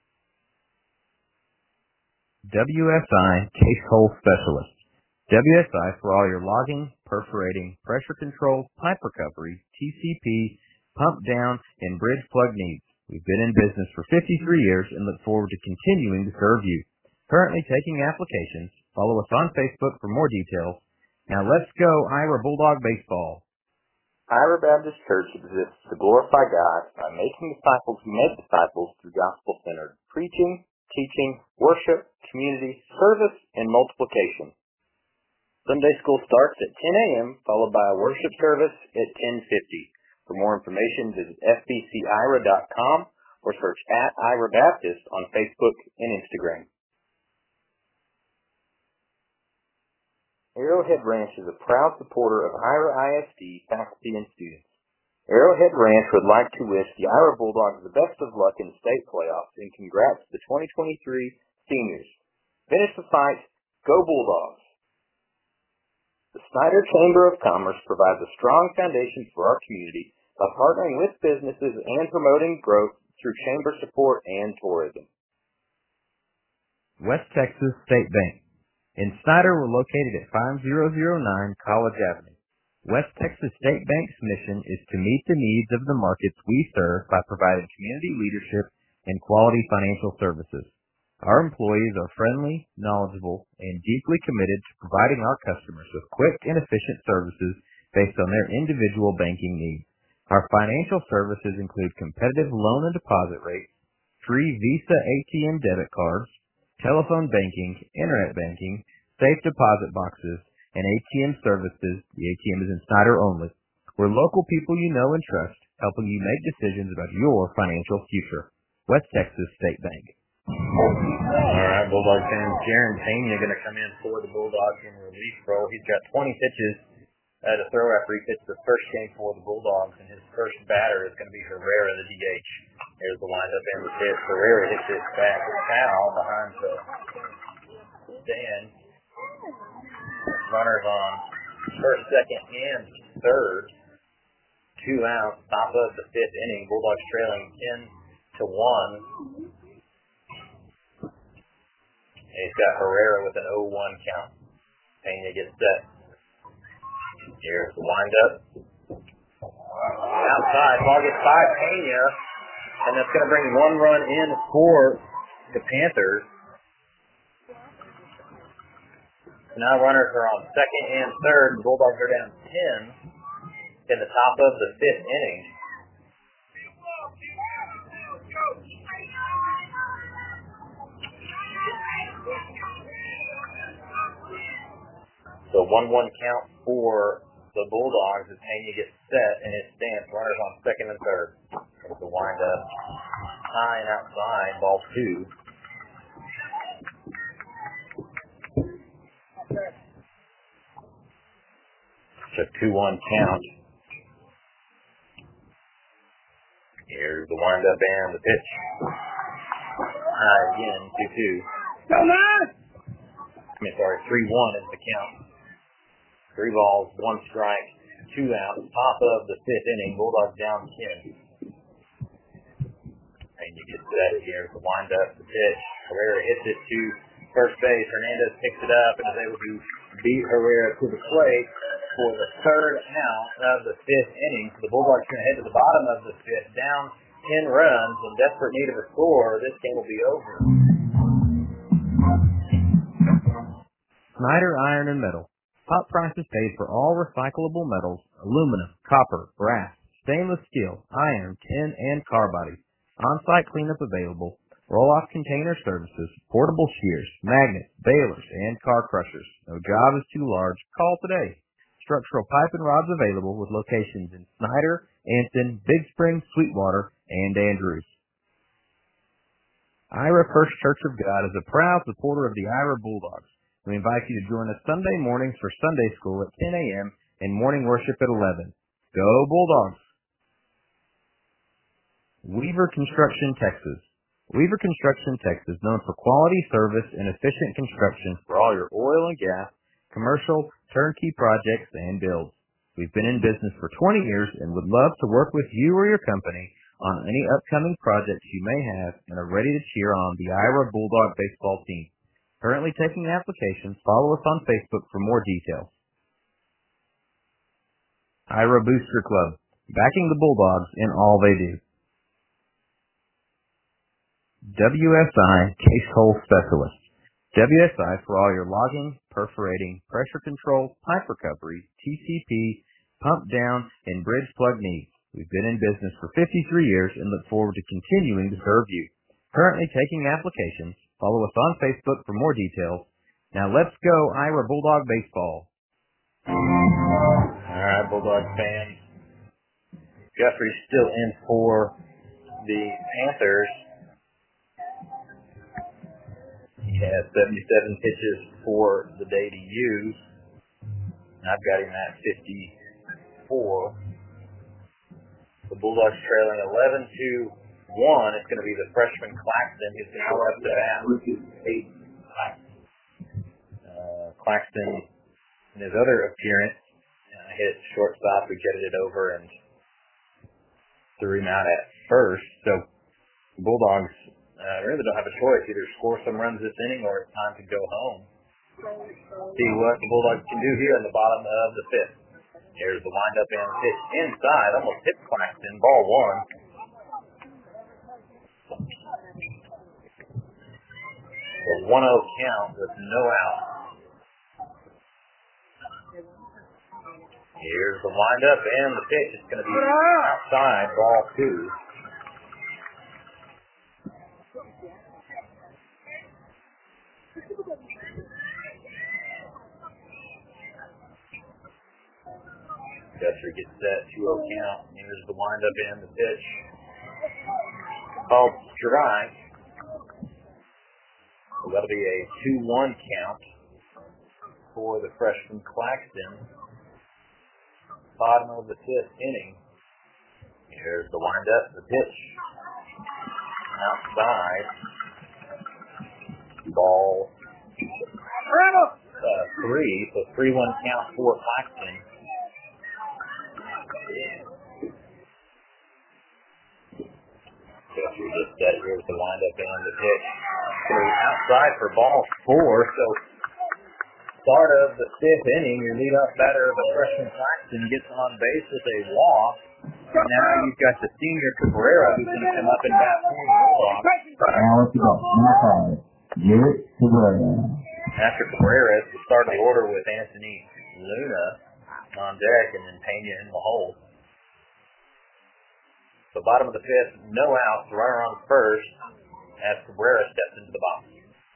WSI Case Hole Specialist. WSI for all your logging, perforating, pressure control, pipe recovery, TCP, pump down, and bridge plug needs. We've been in business for 53 years and look forward to continuing to serve you. Currently taking applications. Follow us on Facebook for more details. Now let's go Ira Bulldog Baseball. Ira Baptist Church exists to glorify God by making disciples who make disciples through gospel-centered preaching, teaching, worship, community, service, and multiplication. Sunday school starts at 10 a.m., followed by a worship service at 10:50. For more information, visit fbcira.com or search @Ira Baptist on Facebook and Instagram. Arrowhead Ranch is a proud supporter of Ira ISD faculty and students. Arrowhead Ranch would like to wish the Ira Bulldogs the best of luck in state playoffs and congrats to the 2023 seniors. Finish the fight. Go Bulldogs! The Snyder Chamber of Commerce provides a strong foundation for our community by partnering with businesses and promoting growth through chamber support and tourism. West Texas State Bank. In Snyder, we're located at 5009 College Avenue. West Texas State Bank's mission is to meet the needs of the markets we serve by providing community leadership and quality financial services. Our employees are friendly, knowledgeable, and deeply committed to providing our customers with quick and efficient services based on their individual banking needs. Our financial services include competitive loan and deposit rates, free Visa ATM debit cards, telephone banking, internet banking, safe deposit boxes, and ATM services. The ATM is in Snyder only. We're local people you know and trust, helping you make decisions about your financial future. West Texas State Bank. All right, Bulldog fans. Jaron Pena going to come in for the Bulldogs in relief role. He's got 20 pitches to throw after he pitched the first game for the Bulldogs, and his first batter is going to be Herrera, the DH. There's the windup and the pitch. Herrera hits it back. Foul behind the stand. Runners on first, second, and third. 2 outs. Top of the fifth inning. Bulldogs trailing 10-1. And he's got Herrera with an 0-1 count. Pena gets set. Here's the windup. Outside. Ball gets by Pena. And that's going to bring 1 run in for the Panthers. Now runners are on second and third. The Bulldogs are down 10 in the top of the fifth inning. So 1-1 count for the Bulldogs as Pena gets set in his stance. Runners on second and third. There's the windup. High and outside. Ball 2. It's a 2-1 count. Here's the windup and the pitch. High again. 2-2. Come on! 3-1 is the count. 3 balls, 1 strike, 2 outs. Top of the fifth inning. Bulldogs down 10. And you get set here. The windup, the pitch. Herrera hits it to first base. Hernandez picks it up and is able to beat Herrera to the plate for the third out of the fifth inning. So the Bulldogs are going to head to the bottom of the fifth, down 10 runs, in desperate need of a score. This game will be over. Snyder Iron and Metal. Top prices paid for all recyclable metals, aluminum, copper, brass, stainless steel, iron, tin, and car bodies. On-site cleanup available. Roll-off container services, portable shears, magnets, balers, and car crushers. No job is too large. Call today. Structural pipe and rods available with locations in Snyder, Anson, Big Spring, Sweetwater, and Andrews. Ira First Church of God is a proud supporter of the Ira Bulldogs. We invite you to join us Sunday mornings for Sunday school at 10 a.m. and morning worship at 11. Go Bulldogs! Weaver Construction, Texas. Weaver Construction, Texas, known for quality service and efficient construction for all your oil and gas, commercial, turnkey projects, and builds. We've been in business for 20 years and would love to work with you or your company on any upcoming projects you may have and are ready to cheer on the Ira Bulldog baseball team. Currently taking applications. Follow us on Facebook for more details. Ira Booster Club, backing the Bulldogs in all they do. WSI Case Hole Specialist. WSI for all your logging, perforating, pressure control, pipe recovery, TCP, pump down, and bridge plug needs. We've been in business for 53 years and look forward to continuing to serve you. Currently taking applications. Follow us on Facebook for more details. Now let's go Ira Bulldog baseball. All right, Bulldog fans. Guthrie's still in for the Panthers. He has 77 pitches for the day to use. I've got him at 54. The Bulldogs trailing 11-1. It's going to be the freshman Claxton who's going to go up to bat. Claxton, in his other appearance, hit shortstop. We jetted it over and threw him out at first. So the Bulldogs really don't have a choice. Either score some runs this inning or it's time to go home. See what the Bulldogs can do here in the bottom of the fifth. Here's the windup and pitch inside. Almost hit Claxton. Ball one. A 1-0 count with no out. Here's the windup and the pitch. It's going to be outside. Ball two. Guthrie gets that 2-0 count. Here's the windup and the pitch. Called strike. So that'll be a 2-1 count for the freshman Claxton. Bottom of the fifth inning. Here's the windup, the pitch. Outside. Ball 3. So 3-1 count for Claxton. Guthrie gets that. Here's the windup and the pitch. So outside for ball 4. So start of the fifth inning, your leadoff batter, the freshman Claxton, gets on base with a walk. Now you've got the senior Cabrera who's going to come up and bat for the Bulldogs. Now let's go. Number 5, Garrett Cabrera. After Cabrera, it's the start of the order with Anthony Luna on deck and then Pena in the hole. So bottom of the fifth, no outs, runner on first as Cabrera steps into the box.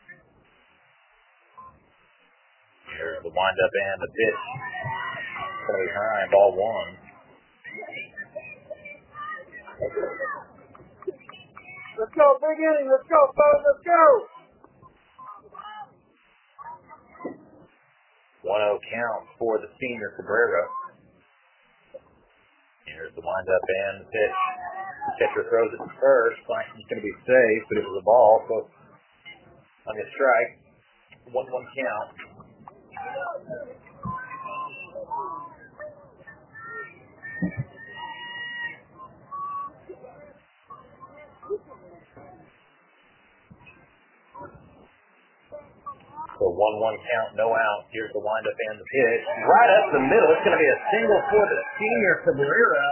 Here's the windup and the pitch. Play high, ball one. Let's go, big inning. Let's go, fellas. Let's go. 1-0 count for the senior Cabrera. Here's the windup and the pitch. The catcher throws it to first. Claxton's going to be safe, but it was a ball, so on the strike. 1-1 count. So 1-1 count, no out. Here's the windup and the pitch. Right up the middle. It's going to be a single for the senior Cabrera.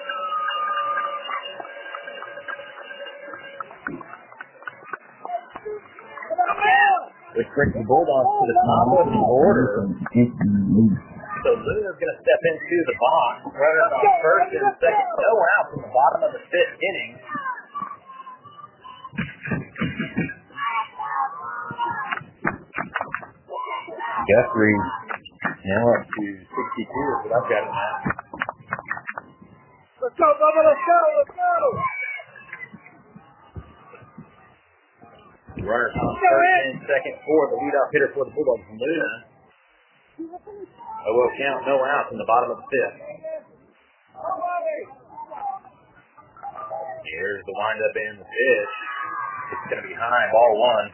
Which brings the Bulldogs to the top of the order. So Luna's going to step into the box. Runners on first and second. No out from the bottom of the fifth inning. Guthrie now up to 62 is what I've got him at. Let's go, Bubba. Let's go. Let's go. Runners on first and second for the leadoff hitter for the Bulldogs, Luna. 0 count, no out from the bottom of the fifth. Here's the windup and the pitch. It's going to be high, ball one.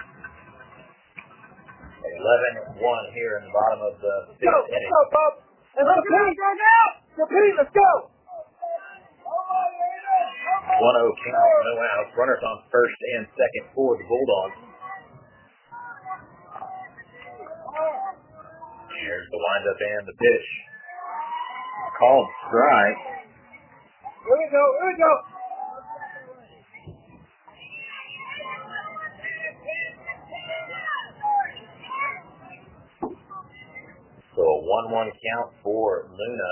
11-1 here in the bottom of the fifth inning. Let's go, Bob. Repeat, let's go. 1-0 count, no outs. Runners on first and second for the Bulldogs. Here's the windup and the pitch. Called strike. Here we go. So a 1-1 count for Luna.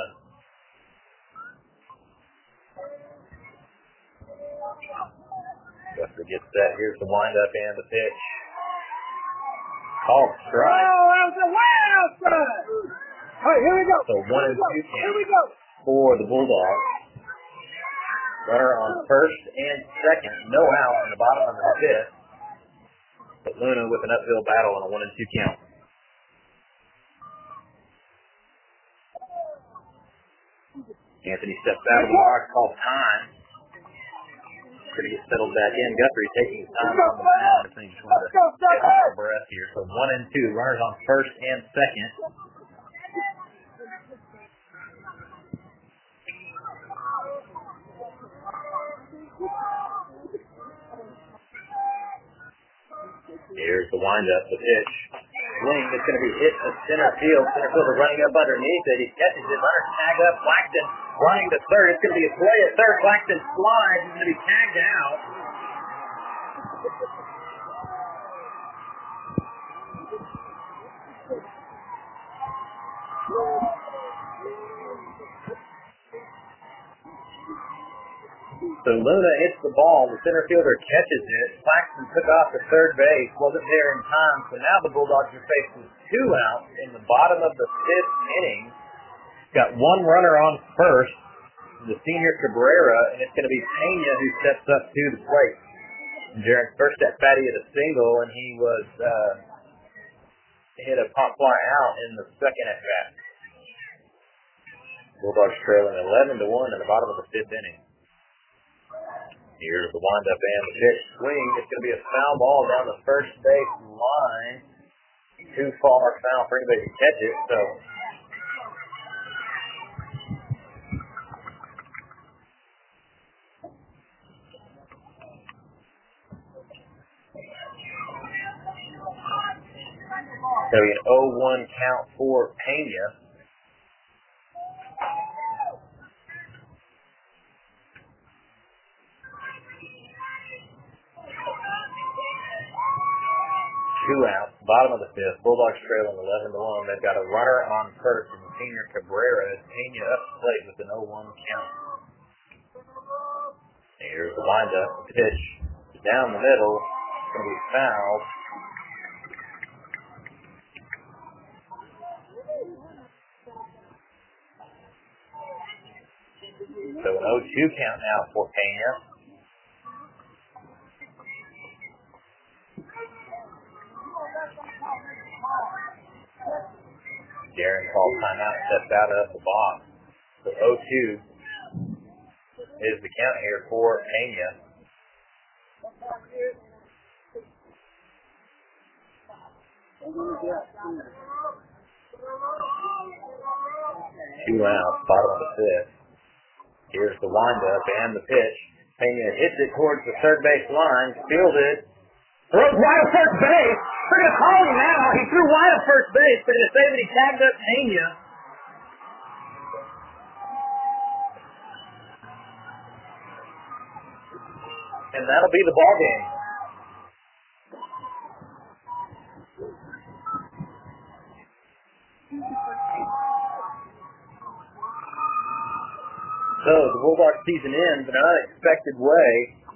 Just to get set, here's the windup and the pitch. Called strike. Oh, that was a way outside. All right, here we go. So 1-2 Here we count go. for the Bulldogs. Runner on first and second, no out in the bottom of the fifth. But Luna with an uphill battle on a 1-2 count. Anthony steps out of the box, called time. Going to get settled back in. Guthrie taking his time on the mound. I think he just wanted to get off the breath here. So 1-2, runners on first and second. Here's the windup, the pitch. Swing is going to be hit to center field. Center fielder running up underneath it. He catches it. Runners tag up. Claxton running to third. It's going to be a play at third. Claxton slides. He's going to be tagged out. So Luna hits the ball. The center fielder catches it. Claxton took off to third base. Wasn't there in time. So now the Bulldogs are faced with 2 outs in the bottom of the 5th inning. Got 1 runner on first, the senior Cabrera, and it's going to be Pena who steps up to the plate. Jaren's first at bat, he hit a single, and he was hit a pop fly out in the second at bat. Bulldogs trailing 11-1 in the bottom of the 5th inning. Here's the windup and the pitch swing. It's going to be a foul ball down the first base line. Too far foul for anybody to catch it. So an 0-1 count for Pena. Two outs, bottom of the 5th. Bulldogs trailing 11-1. They've got a runner on first from the senior Cabrera. Pena up the plate with an 0-1 count. Here's the windup. Pitch down the middle. It's going to be fouled. So an 0-2 count now for Pena. Darren calls timeout, steps out of the box. So 0-2 is the count here for Pena. Two outs, bottom of the 5th. Here's the windup and the pitch. Pena hits it towards the third base line, fielded. Throws wide of first base. They're going to call him now. He threw wide of first base. They're going to say that he tagged up Pena. And that'll be the ball game. So the Bulldogs season ends in an unexpected way.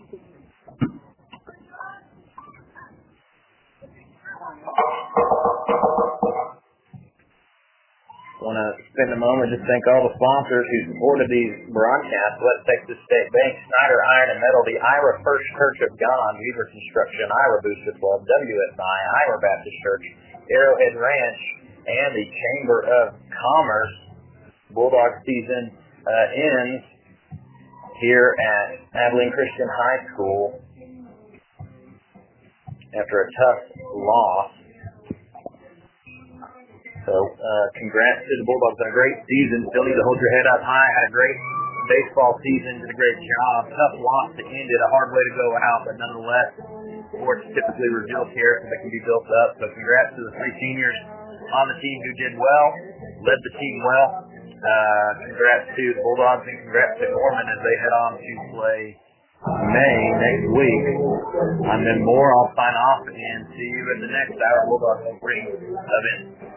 I want to spend a moment to thank all the sponsors who supported these broadcasts. West Texas State Bank, Snyder Iron and Metal, the Ira First Church of God, Weaver Construction, Ira Booster Club, WSI, Ira Baptist Church, Arrowhead Ranch, and the Chamber of Commerce. Bulldog season ends here at Abilene Christian High School after a tough loss. So, congrats to the Bulldogs on a great season. Still need to hold your head up high. Had a great baseball season. Did a great job. Tough loss to end it. A hard way to go out, but nonetheless, sports typically reveal character that can be built up. So, congrats to the three seniors on the team who did well, led the team well. Congrats to the Bulldogs and congrats to Gorman as they head on to play May next week. I'm Ben Moore. I'll sign off and see you at the next Hour Bulldogs Spring event.